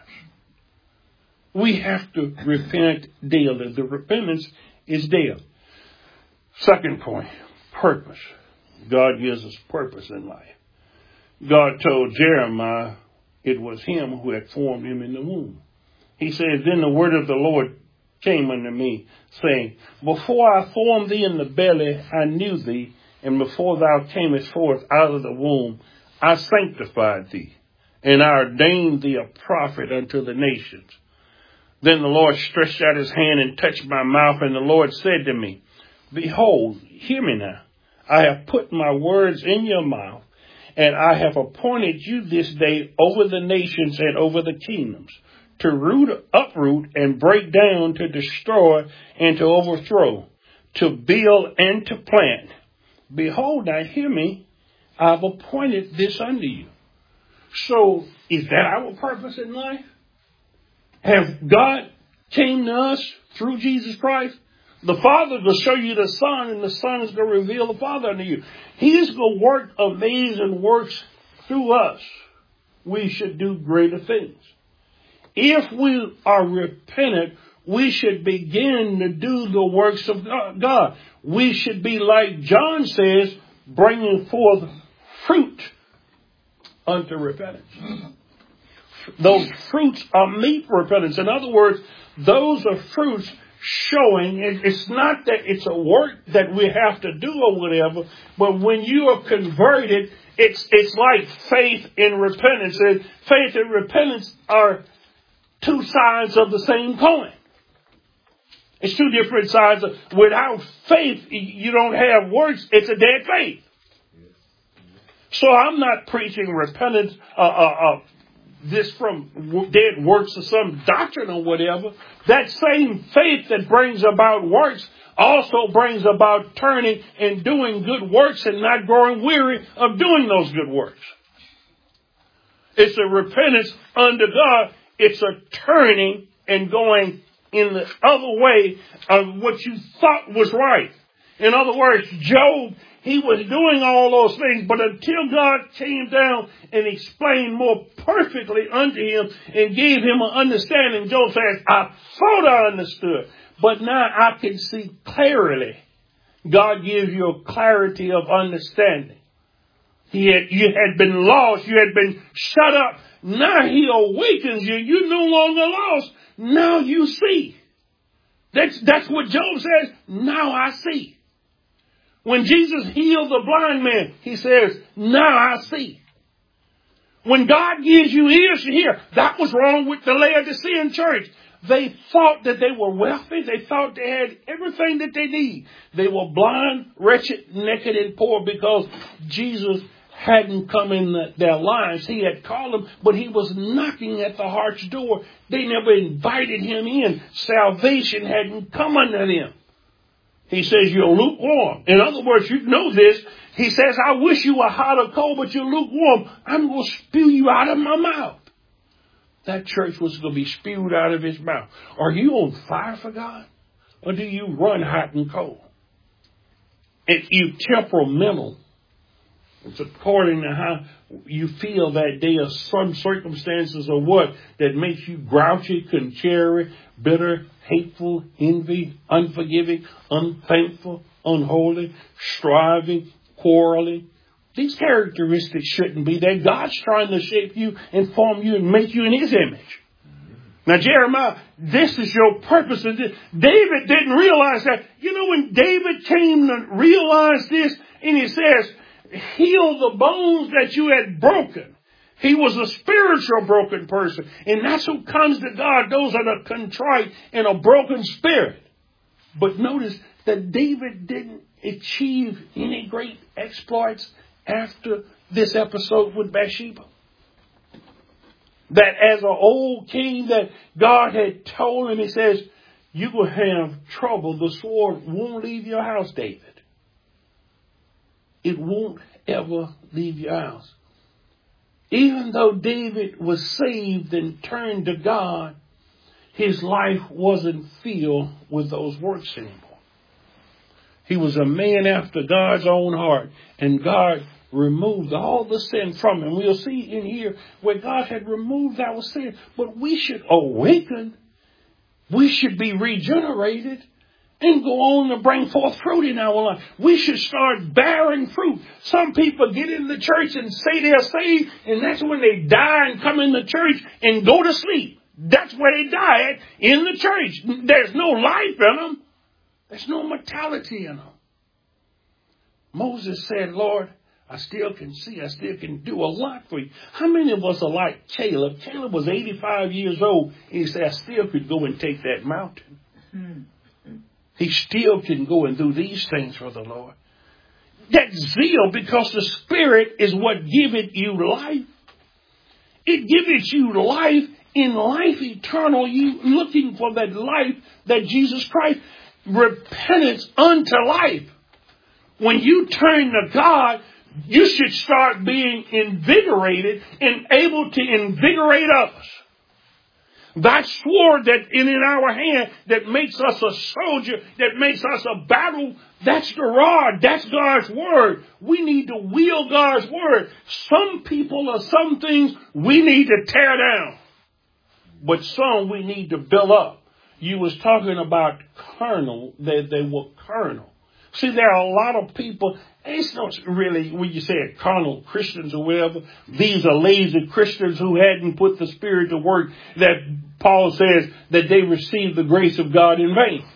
S2: We have to repent daily. The repentance is daily. Second point, purpose. God gives us purpose in life. God told Jeremiah it was him who had formed him in the womb. He says, then the word of the Lord came unto me, saying, before I formed thee in the belly, I knew thee. And before thou camest forth out of the womb, I sanctified thee, and I ordained thee a prophet unto the nations. Then the Lord stretched out his hand and touched my mouth, and the Lord said to me, behold, hear me now. I have put my words in your mouth, and I have appointed you this day over the nations and over the kingdoms, to uproot and break down, to destroy and to overthrow, to build and to plant. Behold, now hear me, I've appointed this unto you. So, is that our purpose in life? Have God came to us through Jesus Christ? The Father will show you the Son, and the Son is going to reveal the Father unto you. He is going to work amazing works through us. We should do greater things. If we are repentant, we should begin to do the works of God. We should be, like John says, bringing forth fruit unto repentance. Those fruits are meet for repentance. In other words, those are fruits showing, it's not that it's a work that we have to do or whatever, but when you are converted, it's like faith and repentance. And faith and repentance are two sides of the same coin. It's two different sides. Without faith, you don't have works. It's a dead faith. So I'm not preaching repentance, this from dead works or some doctrine or whatever. That same faith that brings about works also brings about turning and doing good works and not growing weary of doing those good works. It's a repentance unto God. It's a turning and going in the other way of what you thought was right. In other words, Job, he was doing all those things, but until God came down and explained more perfectly unto him and gave him an understanding, Job says, I thought I understood, but now I can see clearly. God gives you a clarity of understanding. You had been lost. You had been shut up. Now he awakens you. You're no longer lost. Now you see. That's what Job says. Now I see. When Jesus healed the blind man, he says, now I see. When God gives you ears to hear, that was wrong with the Laodicean church. They thought that they were wealthy. They thought they had everything that they need. They were blind, wretched, naked, and poor because Jesus hadn't come in their lives. He had called them, but he was knocking at the heart's door. They never invited him in. Salvation hadn't come unto them. He says, you're lukewarm. In other words, you know this. He says, I wish you were hot or cold, but you're lukewarm. I'm going to spew you out of my mouth. That church was going to be spewed out of his mouth. Are you on fire for God? Or do you run hot and cold? If you temperamental, it's according to how you feel that day or some circumstances or what that makes you grouchy, contrary, bitter, hateful, envy, unforgiving, unthankful, unholy, striving, quarreling. These characteristics shouldn't be there. God's trying to shape you and form you and make you in his image. Now, Jeremiah, this is your purpose. David didn't realize that. You know, when David came to realize this, and he says, heal the bones that you had broken. He was a spiritual broken person. And that's who comes to God. Those are the contrite and a broken spirit. But notice that David didn't achieve any great exploits after this episode with Bathsheba. That as an old king that God had told him, he says, you will have trouble. The sword won't leave your house, David. It won't ever leave your house. Even though David was saved and turned to God, his life wasn't filled with those works anymore. He was a man after God's own heart, and God removed all the sin from him. We'll see in here where God had removed our sin, but we should awaken. We should be regenerated and go on to bring forth fruit in our life. We should start bearing fruit. Some people get in the church and say they're saved, and that's when they die and come in the church and go to sleep. That's where they die at, in the church. There's no life in them. There's no mortality in them. Moses said, Lord, I still can see. I still can do a lot for you. How many of us are like Caleb? Caleb was 85 years old, and he said, I still could go and take that mountain. He still can go and do these things for the Lord. That zeal, because the Spirit is what giveth you life. It giveth you life in life eternal. You looking for that life that Jesus Christ, repentance unto life. When you turn to God, you should start being invigorated and able to invigorate others. That sword that in our hand that makes us a soldier, that makes us a battle, that's the rod. That's God's word. We need to wield God's word. Some people or some things we need to tear down, but some we need to build up. You was talking about carnal, they were carnal. See, there are a lot of people, it's not really, when you say carnal Christians or whatever, these are lazy Christians who hadn't put the Spirit to work, that Paul says that they received the grace of God in vain.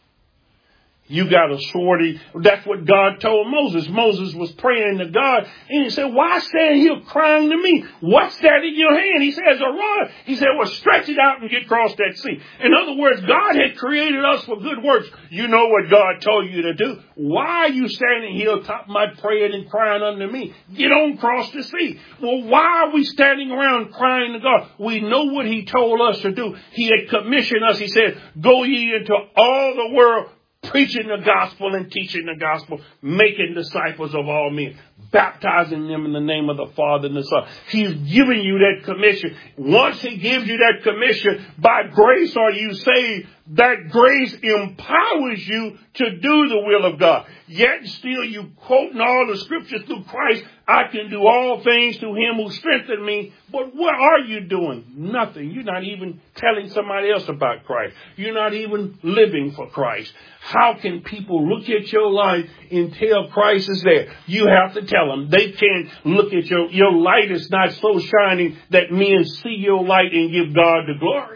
S2: You got a sword. That's what God told Moses. Moses was praying to God, and he said, why stand here crying to me? What's that in your hand? He says, a rod. He said, well, stretch it out and get across that sea. In other words, God had created us for good works. You know what God told you to do. Why are you standing here top my praying and crying unto me? Get on across the sea. Well, why are we standing around crying to God? We know what he told us to do. He had commissioned us. He said, go ye into all the world, preaching the gospel and teaching the gospel, making disciples of all men, baptizing them in the name of the Father and the Son. He's giving you that commission. Once he gives you that commission, by grace are you saved. That grace empowers you to do the will of God. Yet still you quoting all the scriptures through Christ. I can do all things through him who strengthened me. But what are you doing? Nothing. You're not even telling somebody else about Christ. You're not even living for Christ. How can people look at your life and tell Christ is there? You have to tell them. They can't look at your light is not so shining that men see your light and give God the glory.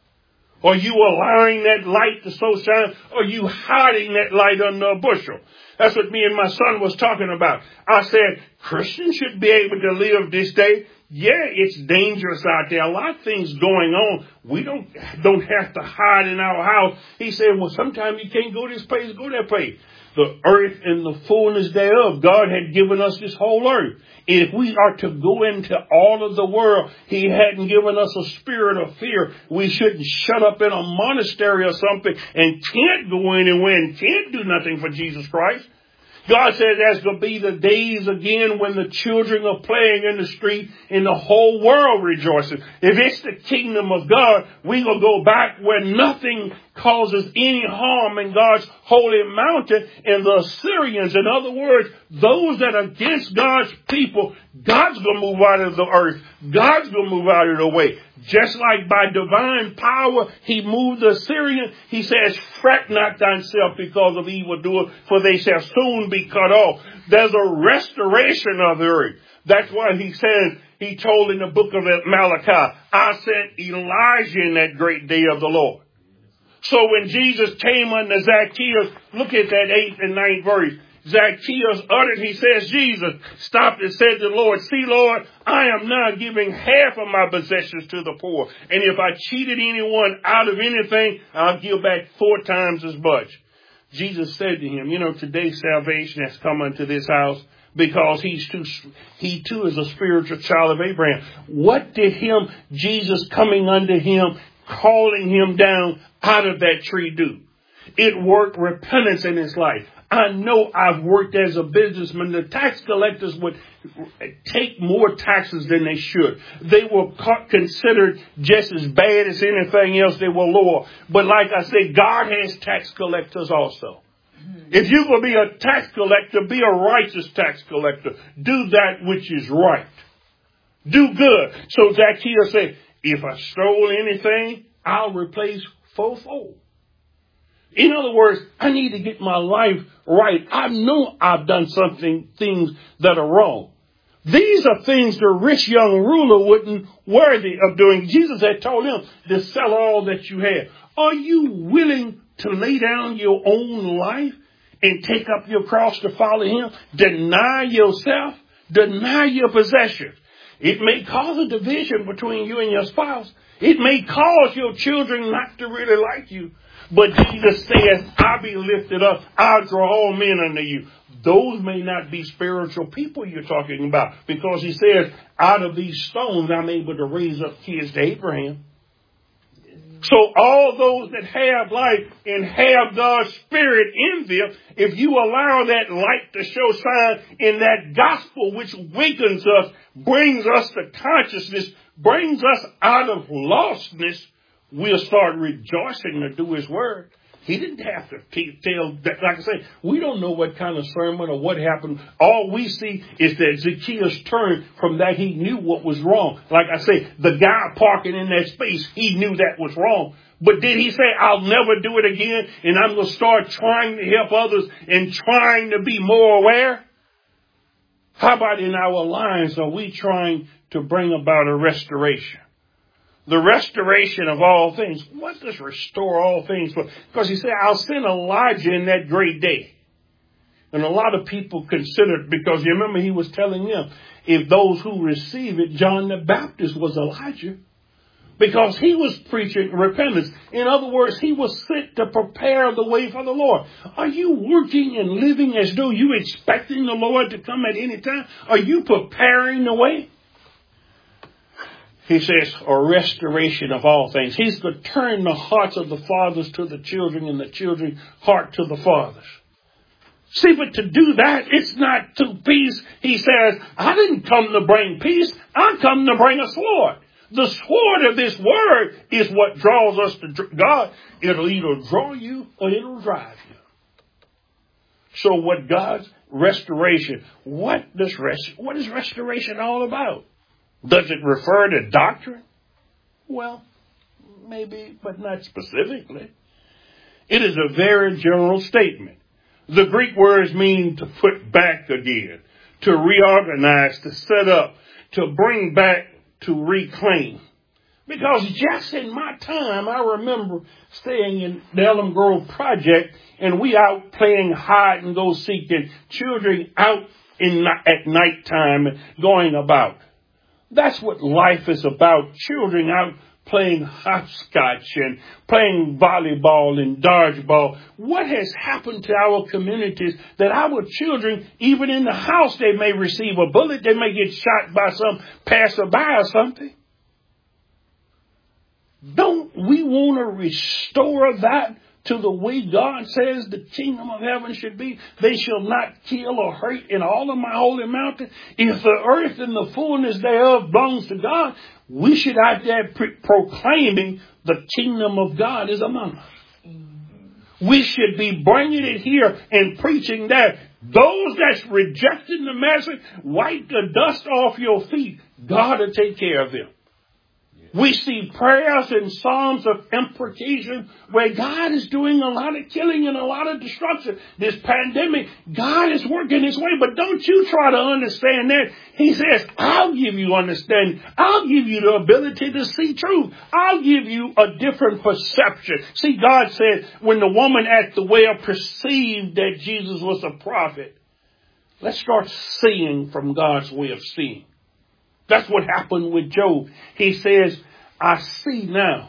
S2: Are you allowing that light to so shine? Or are you hiding that light under a bushel? That's what me and my son was talking about. I said, Christians should be able to live this day. Yeah, it's dangerous out there. A lot of things going on. We don't have to hide in our house. He said, well, sometimes you can't go this place, go that place. The earth and the fullness thereof. God had given us this whole earth. If we are to go into all of the world, he hadn't given us a spirit of fear. We shouldn't shut up in a monastery or something and can't go anywhere and can't do nothing for Jesus Christ. God said there's going to be the days again when the children are playing in the street and the whole world rejoices. If it's the kingdom of God, we're going to go back where nothing causes any harm in God's holy mountain. And the Assyrians, in other words, those that are against God's people, God's going to move out of the earth. God's going to move out of the way. Just like by divine power, he moved the Assyrian. He says, fret not thyself because of evildoers, for they shall soon be cut off. There's a restoration of the earth. That's why he says, he told in the book of Malachi, I sent Elijah in that great day of the Lord. So when Jesus came unto Zacchaeus, look at that 8th and 9th verse. Zacchaeus uttered, he says, Jesus stopped and said to the Lord, see, Lord, I am now giving half of my possessions to the poor. And if I cheated anyone out of anything, I'll give back 4 times as much. Jesus said to him, today salvation has come unto this house because he too is a spiritual child of Abraham. What did Jesus coming unto him, calling him down out of that tree do? It worked repentance in his life. I know I've worked as a businessman. The tax collectors would take more taxes than they should. They were considered just as bad as anything else. They were lower. But like I said, God has tax collectors also. If you're going to be a tax collector, be a righteous tax collector. Do that which is right. Do good. So Zacchaeus said, if I stole anything, I'll replace fourfold. In other words, I need to get my life right. I know I've done things that are wrong. These are things the rich young ruler wasn't worthy of doing. Jesus had told him to sell all that you have. Are you willing to lay down your own life and take up your cross to follow him? Deny yourself. Deny your possessions. It may cause a division between you and your spouse. It may cause your children not to really like you. But Jesus says, I'll be lifted up. I'll draw all men unto you. Those may not be spiritual people you're talking about. Because he says, out of these stones, I'm able to raise up kids to Abraham. So all those that have life and have God's Spirit in them, if you allow that light to show shine in that gospel which wakens us, brings us to consciousness, brings us out of lostness, we'll start rejoicing to do his word. He didn't have to tell, like I say, we don't know what kind of sermon or what happened. All we see is that Zacchaeus turned from that. He knew what was wrong. Like I say, the guy parking in that space, he knew that was wrong. But did he say, I'll never do it again and I'm going to start trying to help others and trying to be more aware? How about in our lives, are we trying to bring about a restoration? The restoration of all things. What does restore all things for? Because he said, I'll send Elijah in that great day. And a lot of people considered, because you remember he was telling them, if those who receive it, John the Baptist was Elijah. Because he was preaching repentance. In other words, he was sent to prepare the way for the Lord. Are you working and living as though you expecting the Lord to come at any time? Are you preparing the way? He says, a restoration of all things. He's to turn the hearts of the fathers to the children and the children's heart to the fathers. See, but to do that, it's not to peace. He says, I didn't come to bring peace. I come to bring a sword. The sword of this word is what draws us to God. It'll either draw you or it'll drive you. So what God's restoration, what is restoration all about? Does it refer to doctrine? Well, maybe, but not specifically. It is a very general statement. The Greek words mean to put back again, to reorganize, to set up, to bring back, to reclaim. Because just in my time, I remember staying in the Elm Grove Project, and we out playing hide and go seek, and children out at nighttime going about. That's what life is about. Children out playing hopscotch and playing volleyball and dodgeball. What has happened to our communities that our children, even in the house, they may receive a bullet. They may get shot by some passerby or something. Don't we want to restore that to the way God says the kingdom of heaven should be? They shall not kill or hurt in all of my holy mountain. If the earth and the fullness thereof belongs to God, we should out there proclaiming the kingdom of God is among us. We should be bringing it here and preaching that. Those that's rejecting the message, wipe the dust off your feet. God will take care of them. We see prayers and psalms of imprecation where God is doing a lot of killing and a lot of destruction. This pandemic, God is working His way, but don't you try to understand that. He says, I'll give you understanding. I'll give you the ability to see truth. I'll give you a different perception. See, God said when the woman at the well perceived that Jesus was a prophet, let's start seeing from God's way of seeing. That's what happened with Job. He says, I see now.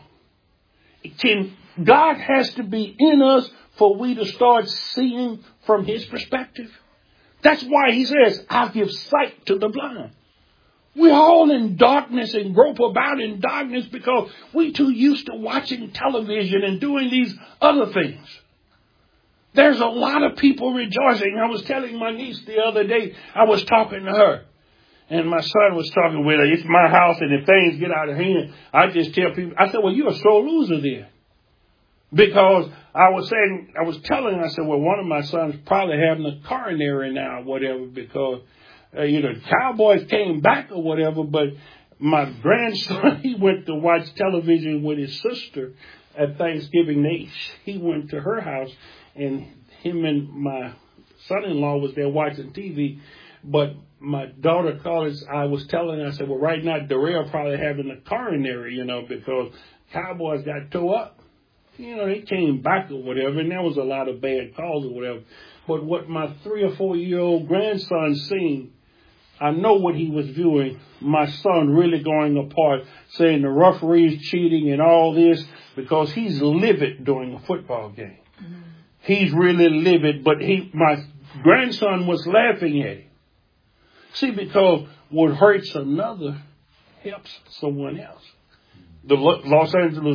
S2: God has to be in us for we to start seeing from His perspective. That's why He says, I'll give sight to the blind. We're all in darkness and grope about in darkness because we're too used to watching television and doing these other things. There's a lot of people rejoicing. I was telling my niece the other day, I was talking to her. And my son was talking with her. It's my house, and if things get out of hand, I just tell people. I said, well, you're a sore loser then. Because I was telling her, I said, well, one of my sons probably having a coronary now or whatever because, Cowboys came back or whatever. But my grandson, he went to watch television with his sister at Thanksgiving. He went to her house, and him and my son-in-law was there watching TV. But my daughter called, I was telling her, I said, well, right now, Darrell probably having a coronary, because Cowboys got tore up. They came back or whatever, and there was a lot of bad calls or whatever. But what my 3 or 4 year old grandson seen, I know what he was viewing. My son really going apart, saying the referee's cheating and all this, because he's livid during a football game. Mm-hmm. He's really livid, but my grandson was laughing at him. See, because what hurts another helps someone else. The Las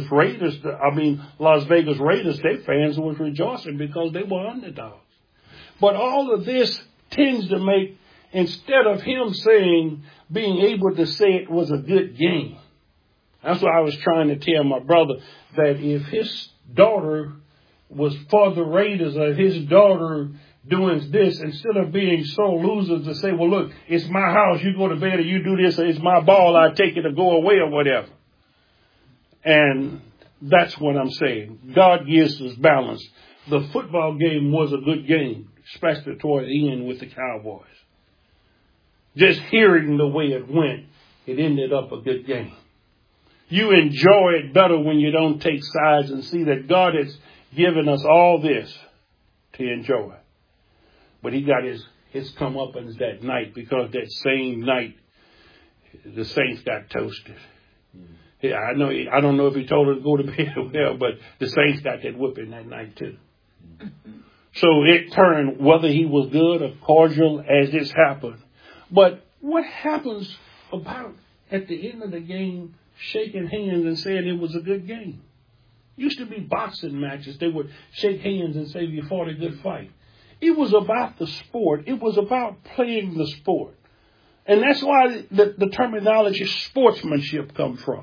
S2: Vegas Raiders, their fans was rejoicing because they were underdogs. But all of this tends to make, instead of him being able to say it was a good game. That's why I was trying to tell my brother that if his daughter was for the Raiders or his daughter doing this, instead of being so losers to say, well, look, it's my house, you go to bed or you do this, or it's my ball, I take it or go away or whatever. And that's what I'm saying. God gives us balance. The football game was a good game, especially toward the end with the Cowboys. Just hearing the way it went, it ended up a good game. You enjoy it better when you don't take sides and see that God has given us all this to enjoy. But He got his comeuppance that night, because that same night the Saints got toasted. Yeah, I don't know if He told her to go to bed well, but the Saints got that whipping that night too. So it turned, whether he was good or cordial as this happened. But what happens about at the end of the game shaking hands and saying it was a good game. Used to be boxing matches. They would shake hands and say you fought a good fight. It was about the sport. It was about playing the sport. And that's why the terminology sportsmanship comes from.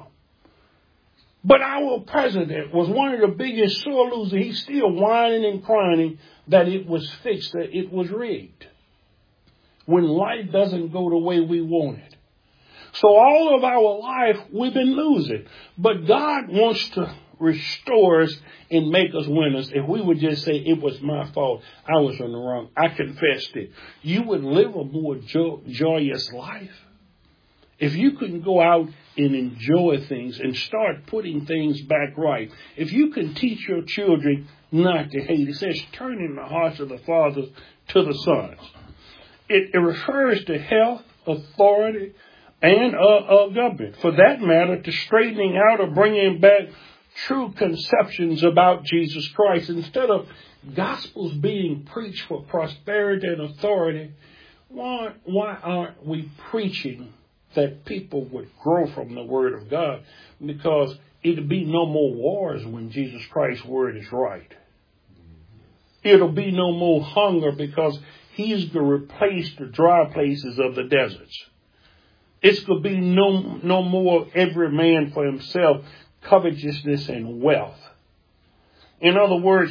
S2: But our president was one of the biggest sore losers. He's still whining and crying that it was fixed, that it was rigged. When life doesn't go the way we want it. So all of our life, we've been losing. But God wants to restore us and make us winners. If we would just say, it was my fault, I was on the wrong, I confessed it, you would live a more joyous life. If you can go out and enjoy things and start putting things back right. If you can teach your children not to hate. It says, turning the hearts of the fathers to the sons. It refers to health, authority, and government. For that matter, to straightening out or bringing back true conceptions about Jesus Christ. Instead of gospels being preached for prosperity and authority, why aren't we preaching that people would grow from the Word of God? Because it'll be no more wars when Jesus Christ's Word is right. It'll be no more hunger because He's going to replace the dry places of the deserts. It's going to be no more every man for himself, covetousness and wealth. In other words,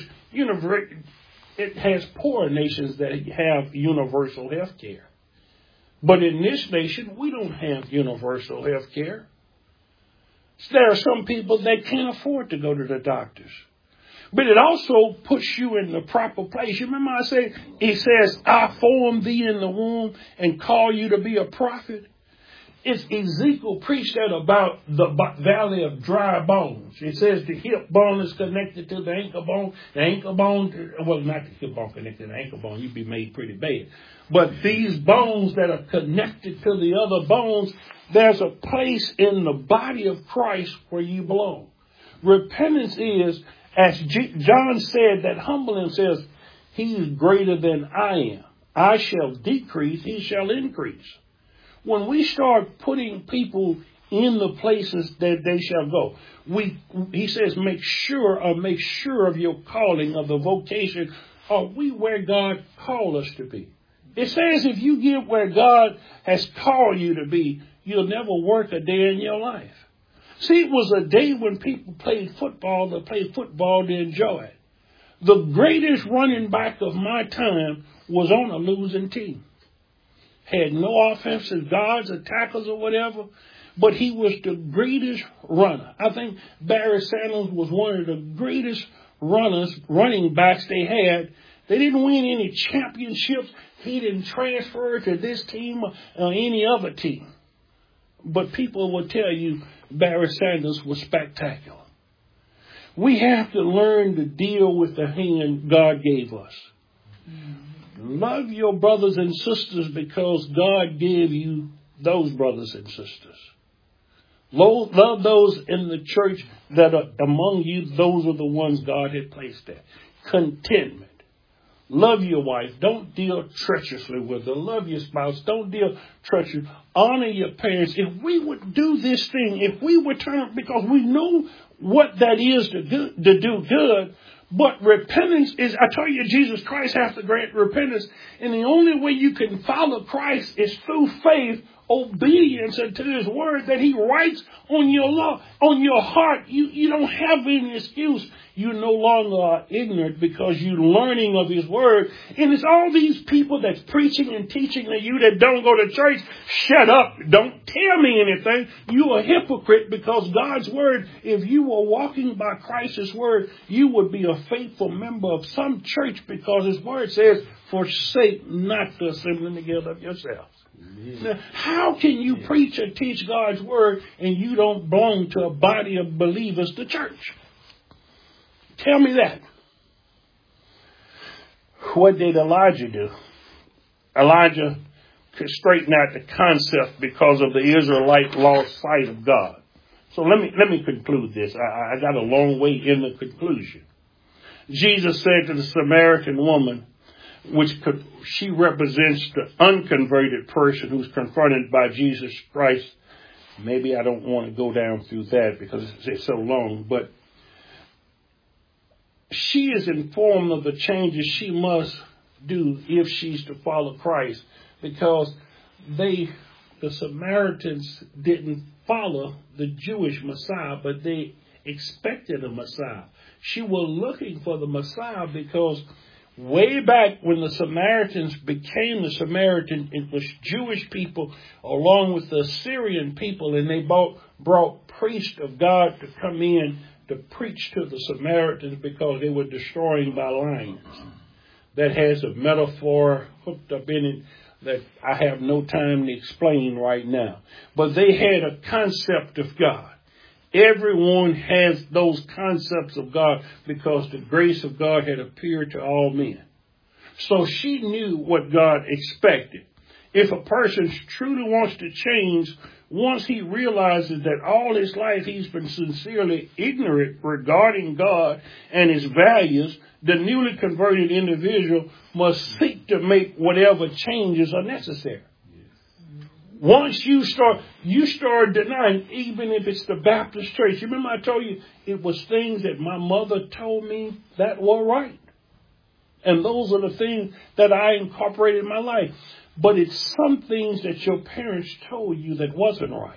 S2: it has poor nations that have universal health care. But in this nation, we don't have universal health care. There are some people that can't afford to go to the doctors. But it also puts you in the proper place. You remember I said, He says, I formed thee in the womb and call you to be a prophet. It's Ezekiel preached that about the valley of dry bones. It says the hip bone is connected to the ankle bone. The ankle bone, well, not the hip bone connected to the ankle bone. You'd be made pretty bad. But these bones that are connected to the other bones, there's a place in the body of Christ where you belong. Repentance is, as John said, that humble himself, He is greater than I am. I shall decrease, He shall increase. When we start putting people in the places that they shall go, He says, make sure of your calling, of the vocation. Are we where God called us to be? It says if you get where God has called you to be, you'll never work a day in your life. See, it was a day when people played football to enjoy it. The greatest running back of my time was on a losing team. Had no offensive guards or tackles or whatever, but he was the greatest runner. I think Barry Sanders was one of the greatest running backs they had. They didn't win any championships. He didn't transfer to this team or any other team. But people will tell you Barry Sanders was spectacular. We have to learn to deal with the hand God gave us. Love your brothers and sisters because God gave you those brothers and sisters. Love those in the church that are among you. Those are the ones God had placed there. Contentment. Love your wife. Don't deal treacherously with her. Love your spouse. Don't deal treacherously. Honor your parents. If we would do this thing, if we would turn, because we know what that is to do good, but repentance is, I tell you, Jesus Christ has to grant repentance. And the only way you can follow Christ is through faith, obedience unto His word that He writes on your law, on your heart. You don't have any excuse. You no longer are ignorant because you're learning of His word. And it's all these people that's preaching and teaching to you that don't go to church. Shut up. Don't tell me anything. You are a hypocrite because God's word, if you were walking by Christ's word, you would be a faithful member of some church because His word says, forsake not the assembling together of yourselves. Now, how can you preach or teach God's word and you don't belong to a body of believers, the church? Tell me that. What did Elijah do? Elijah could straighten out the concept because of the Israelite lost sight of God. So let me conclude this. I got a long way in the conclusion. Jesus said to the Samaritan woman, she represents the unconverted person who's confronted by Jesus Christ maybe I don't want to go down through that because it's so long, but she is informed of the changes she must do if she's to follow Christ, because the Samaritans didn't follow the Jewish Messiah, but they expected a Messiah. She was looking for the Messiah because way back when the Samaritans became the Samaritan, it was Jewish people along with the Assyrian people, and they brought priests of God to come in to preach to the Samaritans because they were destroying by lions. That has a metaphor hooked up in it that I have no time to explain right now. But they had a concept of God. Everyone has those concepts of God because the grace of God had appeared to all men. So she knew what God expected. If a person truly wants to change, once he realizes that all his life he's been sincerely ignorant regarding God and his values, the newly converted individual must seek to make whatever changes are necessary. Once you start denying, even if it's the Baptist church. You remember I told you it was things that my mother told me that were right. And those are the things that I incorporated in my life. But it's some things that your parents told you that wasn't right.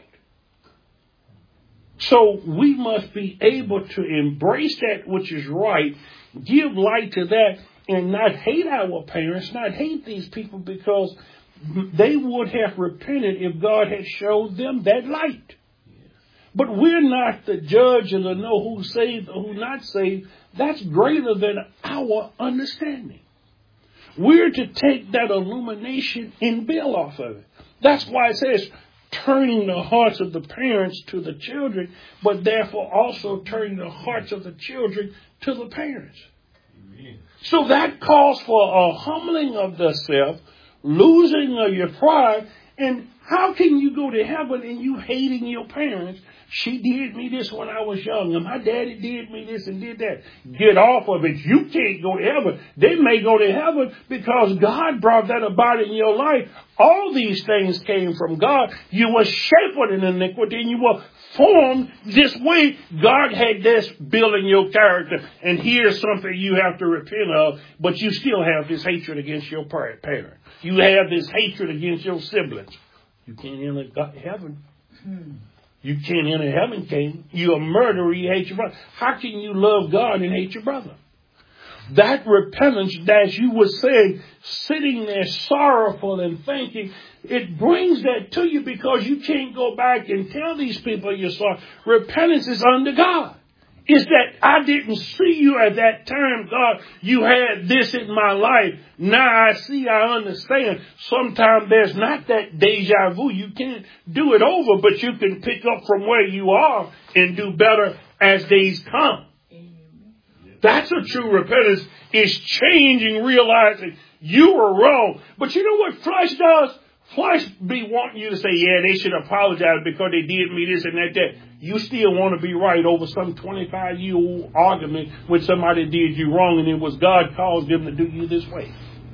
S2: So we must be able to embrace that which is right, give light to that, and not hate our parents, not hate these people, because they would have repented if God had showed them that light. But we're not the judge and to know who's saved or who's not saved. That's greater than our understanding. We're to take that illumination and build off of it. That's why it says turning the hearts of the parents to the children, but therefore also turning the hearts of the children to the parents. Amen. So that calls for a humbling of the self, losing of your pride. And how can you go to heaven and you hating your parents? She did me this when I was young, and my daddy did me this and did that. Get off of it. You can't go to heaven. They may go to heaven because God brought that about in your life. All these things came from God. You were shaped in iniquity, and you were formed this way. God had this building your character, and here's something you have to repent of, but you still have this hatred against your parent. You have this hatred against your siblings. You can't enter heaven. You can't enter heaven, Cain. You're a murderer, you hate your brother. How can you love God and hate your brother? That repentance, as you were saying, sitting there sorrowful and thinking, it brings that to you because you can't go back and tell these people you're sorry. Repentance is unto God. It's that I didn't see you at that time, God. You had this in my life. Now I see, I understand. Sometimes there's not that deja vu. You can't do it over, but you can pick up from where you are and do better as days come. That's a true repentance, is changing, realizing you were wrong. But you know what flesh does? Flesh be wanting you to say, yeah, they should apologize because they did me this and that. You still want to be right over some 25-year-old argument when somebody did you wrong and it was God caused them to do you this way.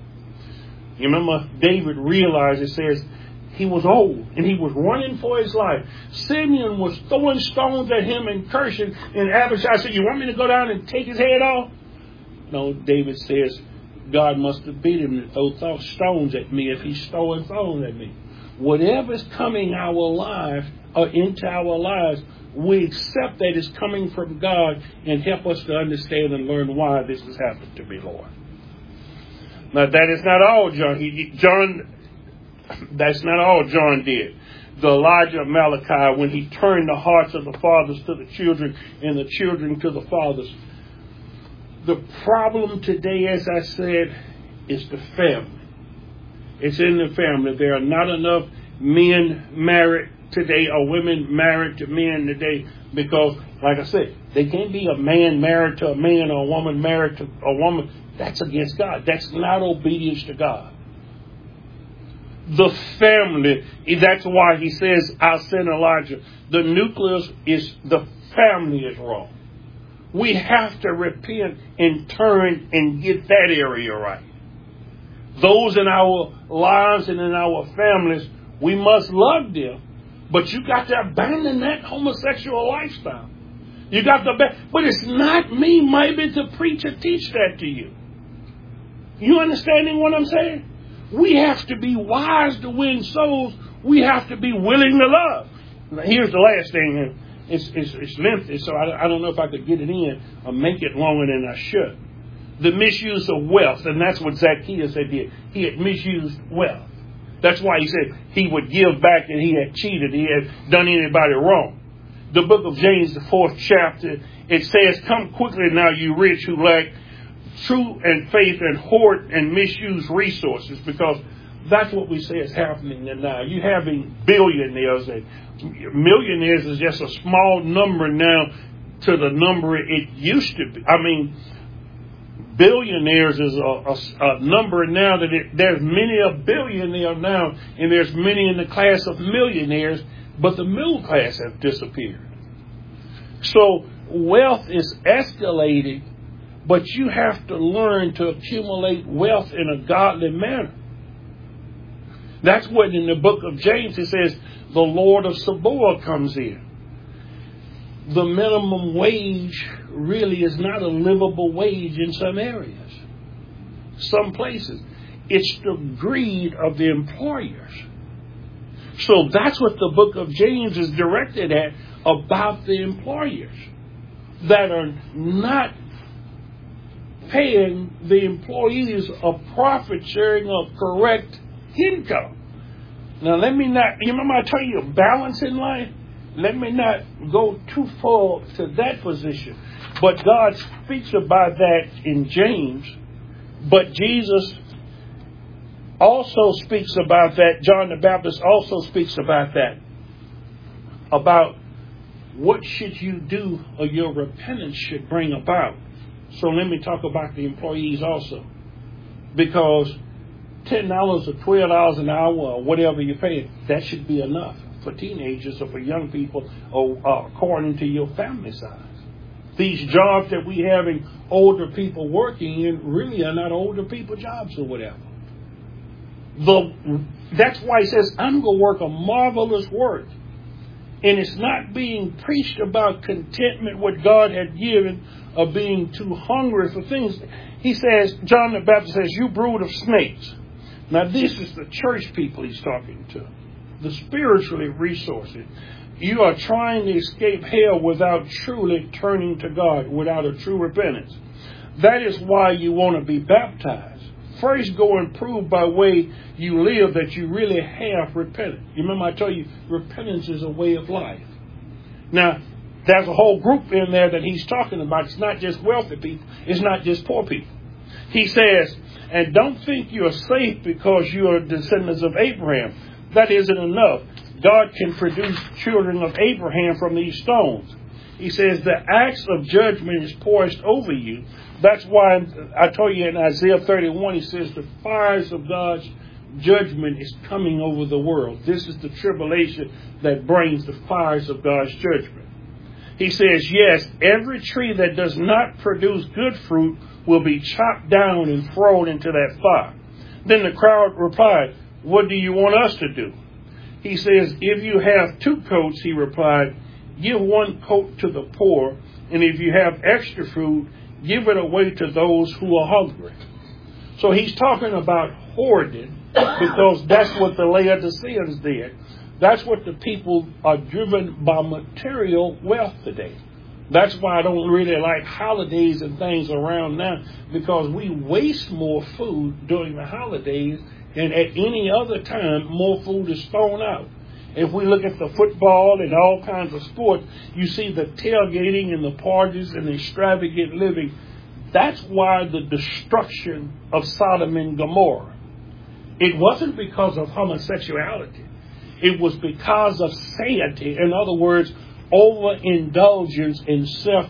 S2: You remember David realized, it says, he was old and he was running for his life. Simeon was throwing stones at him and cursing. And Abishai said, you want me to go down and take his head off? No, David says, God must have beat him to throw stones at me if he's throwing stones at me. Whatever's coming our life or into our lives, we accept that it's coming from God and help us to understand and learn why this has happened to me, Lord. Now that is not all that's not all John did. The Elijah of Malachi, when he turned the hearts of the fathers to the children and the children to the fathers. The problem today, as I said, is the family. It's in the family. There are not enough men married today or women married to men today because, like I said, they can't be a man married to a man or a woman married to a woman. That's against God. That's not obedience to God. The family, that's why he says, I'll send Elijah. The nucleus is the family is wrong. We have to repent and turn and get that area right. Those in our lives and in our families, we must love them, But you got to abandon that homosexual lifestyle. You got to, but it's not me, maybe, to preach or teach that to you. You understanding what I'm saying? We have to be wise to win souls. We have to be willing to love. Now, here's the last thing. It's lengthy, so I don't know if I could get it in or make it longer than I should. The misuse of wealth, and that's what Zacchaeus had did. He had misused wealth. That's why he said he would give back and he had cheated. He had done anybody wrong. The book of James, the 4th chapter, it says, "Come quickly now, you rich who lack truth and faith and hoard and misuse resources," because that's what we say is happening now. You're having billionaires and millionaires is just a small number now to the number it used to be. I mean, billionaires is a number now that there's many a billionaire now, and there's many in the class of millionaires, but the middle class have disappeared. So wealth is escalating, but you have to learn to accumulate wealth in a godly manner. That's what in the book of James it says the Lord of Sabaoth comes in. The minimum wage really is not a livable wage in some areas, some places. It's the greed of the employers. So that's what the book of James is directed at about the employers that are not paying the employees a profit sharing of correct income. Now let me not, you remember I told you balance in life? Let me not go too far to that position. But God speaks about that in James. But Jesus also speaks about that. John the Baptist also speaks about that. About what should you do or your repentance should bring about. So let me talk about the employees also. Because $10 or $12 an hour or whatever you pay, that should be enough for teenagers or for young people or according to your family size. These jobs that we having older people working in really are not older people jobs or whatever. That's why he says, I'm going to work a marvelous work. And it's not being preached about contentment, what God had given, or being too hungry for things. He says, John the Baptist says, you brood of snakes. Now this is the church people he's talking to. The spiritually resources. You are trying to escape hell without truly turning to God, without a true repentance. That is why you want to be baptized. First, go and prove by way you live that you really have repented. You remember I told you, repentance is a way of life. Now, there's a whole group in there that he's talking about. It's not just wealthy people. It's not just poor people. He says, and don't think you're safe because you are descendants of Abraham. That isn't enough. God can produce children of Abraham from these stones. He says the axe of judgment is poised over you. That's why I told you in Isaiah 31, he says the fires of God's judgment is coming over the world. This is the tribulation that brings the fires of God's judgment. He says, yes, every tree that does not produce good fruit will be chopped down and thrown into that fire. Then the crowd replied, what do you want us to do? He says, if you have 2 coats, he replied, give 1 coat to the poor, and if you have extra food, give it away to those who are hungry. So he's talking about hoarding because that's what the Laodiceans did. That's what the people are driven by material wealth today. That's why I don't really like holidays and things around now, because we waste more food during the holidays, and at any other time, more food is thrown out. If we look at the football and all kinds of sports, you see the tailgating and the parties and the extravagant living. That's why the destruction of Sodom and Gomorrah. It wasn't because of homosexuality. It was because of satiety. In other words, overindulgence in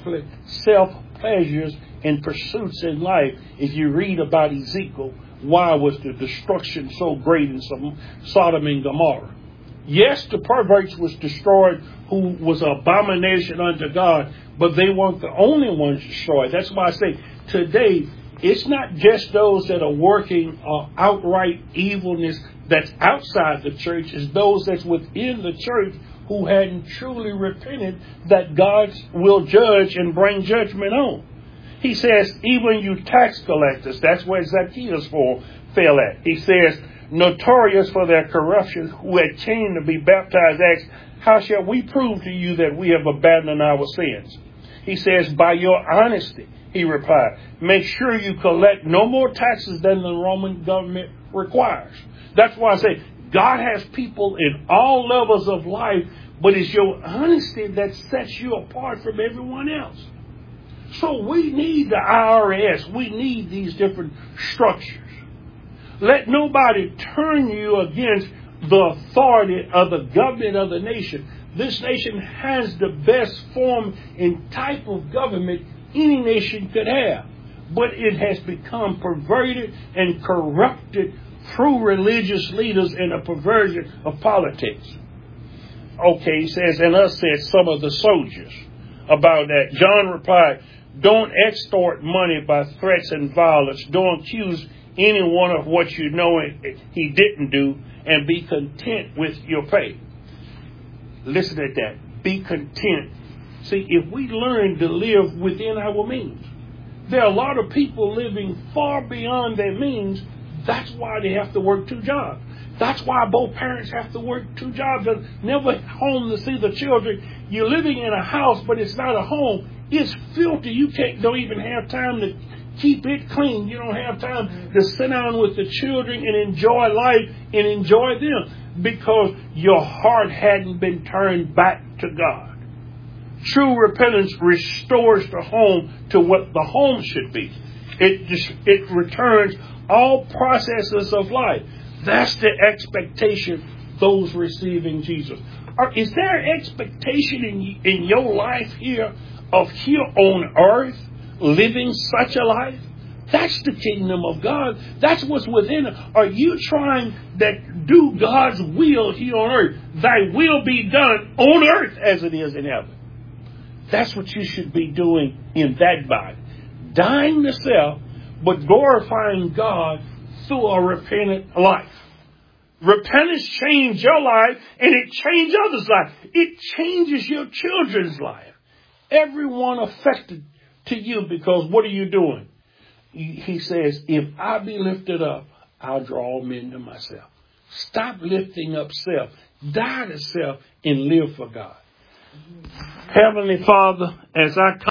S2: self-pleasures and pursuits in life. If you read about Ezekiel, why was the destruction so great in Sodom and Gomorrah? Yes, the perverts was destroyed, who was an abomination unto God, but they weren't the only ones destroyed. That's why I say today, it's not just those that are working outright evilness that's outside the church. It's those that's within the church who hadn't truly repented that God will judge and bring judgment on. He says, even you tax collectors, that's where Zacchaeus fell at. He says, notorious for their corruption, who had came to be baptized, asked, how shall we prove to you that we have abandoned our sins? He says, by your honesty, he replied, make sure you collect no more taxes than the Roman government requires. That's why I say God has people in all levels of life, but it's your honesty that sets you apart from everyone else. So we need the IRS. We need these different structures. Let nobody turn you against the authority of the government of the nation. This nation has the best form and type of government any nation could have. But it has become perverted and corrupted through religious leaders and a perversion of politics. Okay, he says, and us said some of the soldiers about that. John replied, don't extort money by threats and violence. Don't accuse anyone of what you know he didn't do, and be content with your pay. Listen at that. Be content. See, if we learn to live within our means, there are a lot of people living far beyond their means. That's why they have to work 2 jobs. That's why both parents have to work 2 jobs. They're never home to see the children. You're living in a house, but it's not a home. It's filthy. You don't even have time to keep it clean. You don't have time to sit down with the children and enjoy life and enjoy them because your heart hadn't been turned back to God. True repentance restores the home to what the home should be. It returns all processes of life. That's the expectation those receiving Jesus. Is there expectation in your life here of here on earth living such a life? That's the kingdom of God. That's what's within it. Are you trying to do God's will here on earth? Thy will be done on earth as it is in heaven. That's what you should be doing in that body. Dying to self, but glorifying God through a repentant life. Repentance changed your life, and it changed others' life. It changes your children's life. Everyone affected to you, because what are you doing? He says, if I be lifted up, I'll draw all men to myself. Stop lifting up self. Die to self and live for God. Heavenly Father, as I come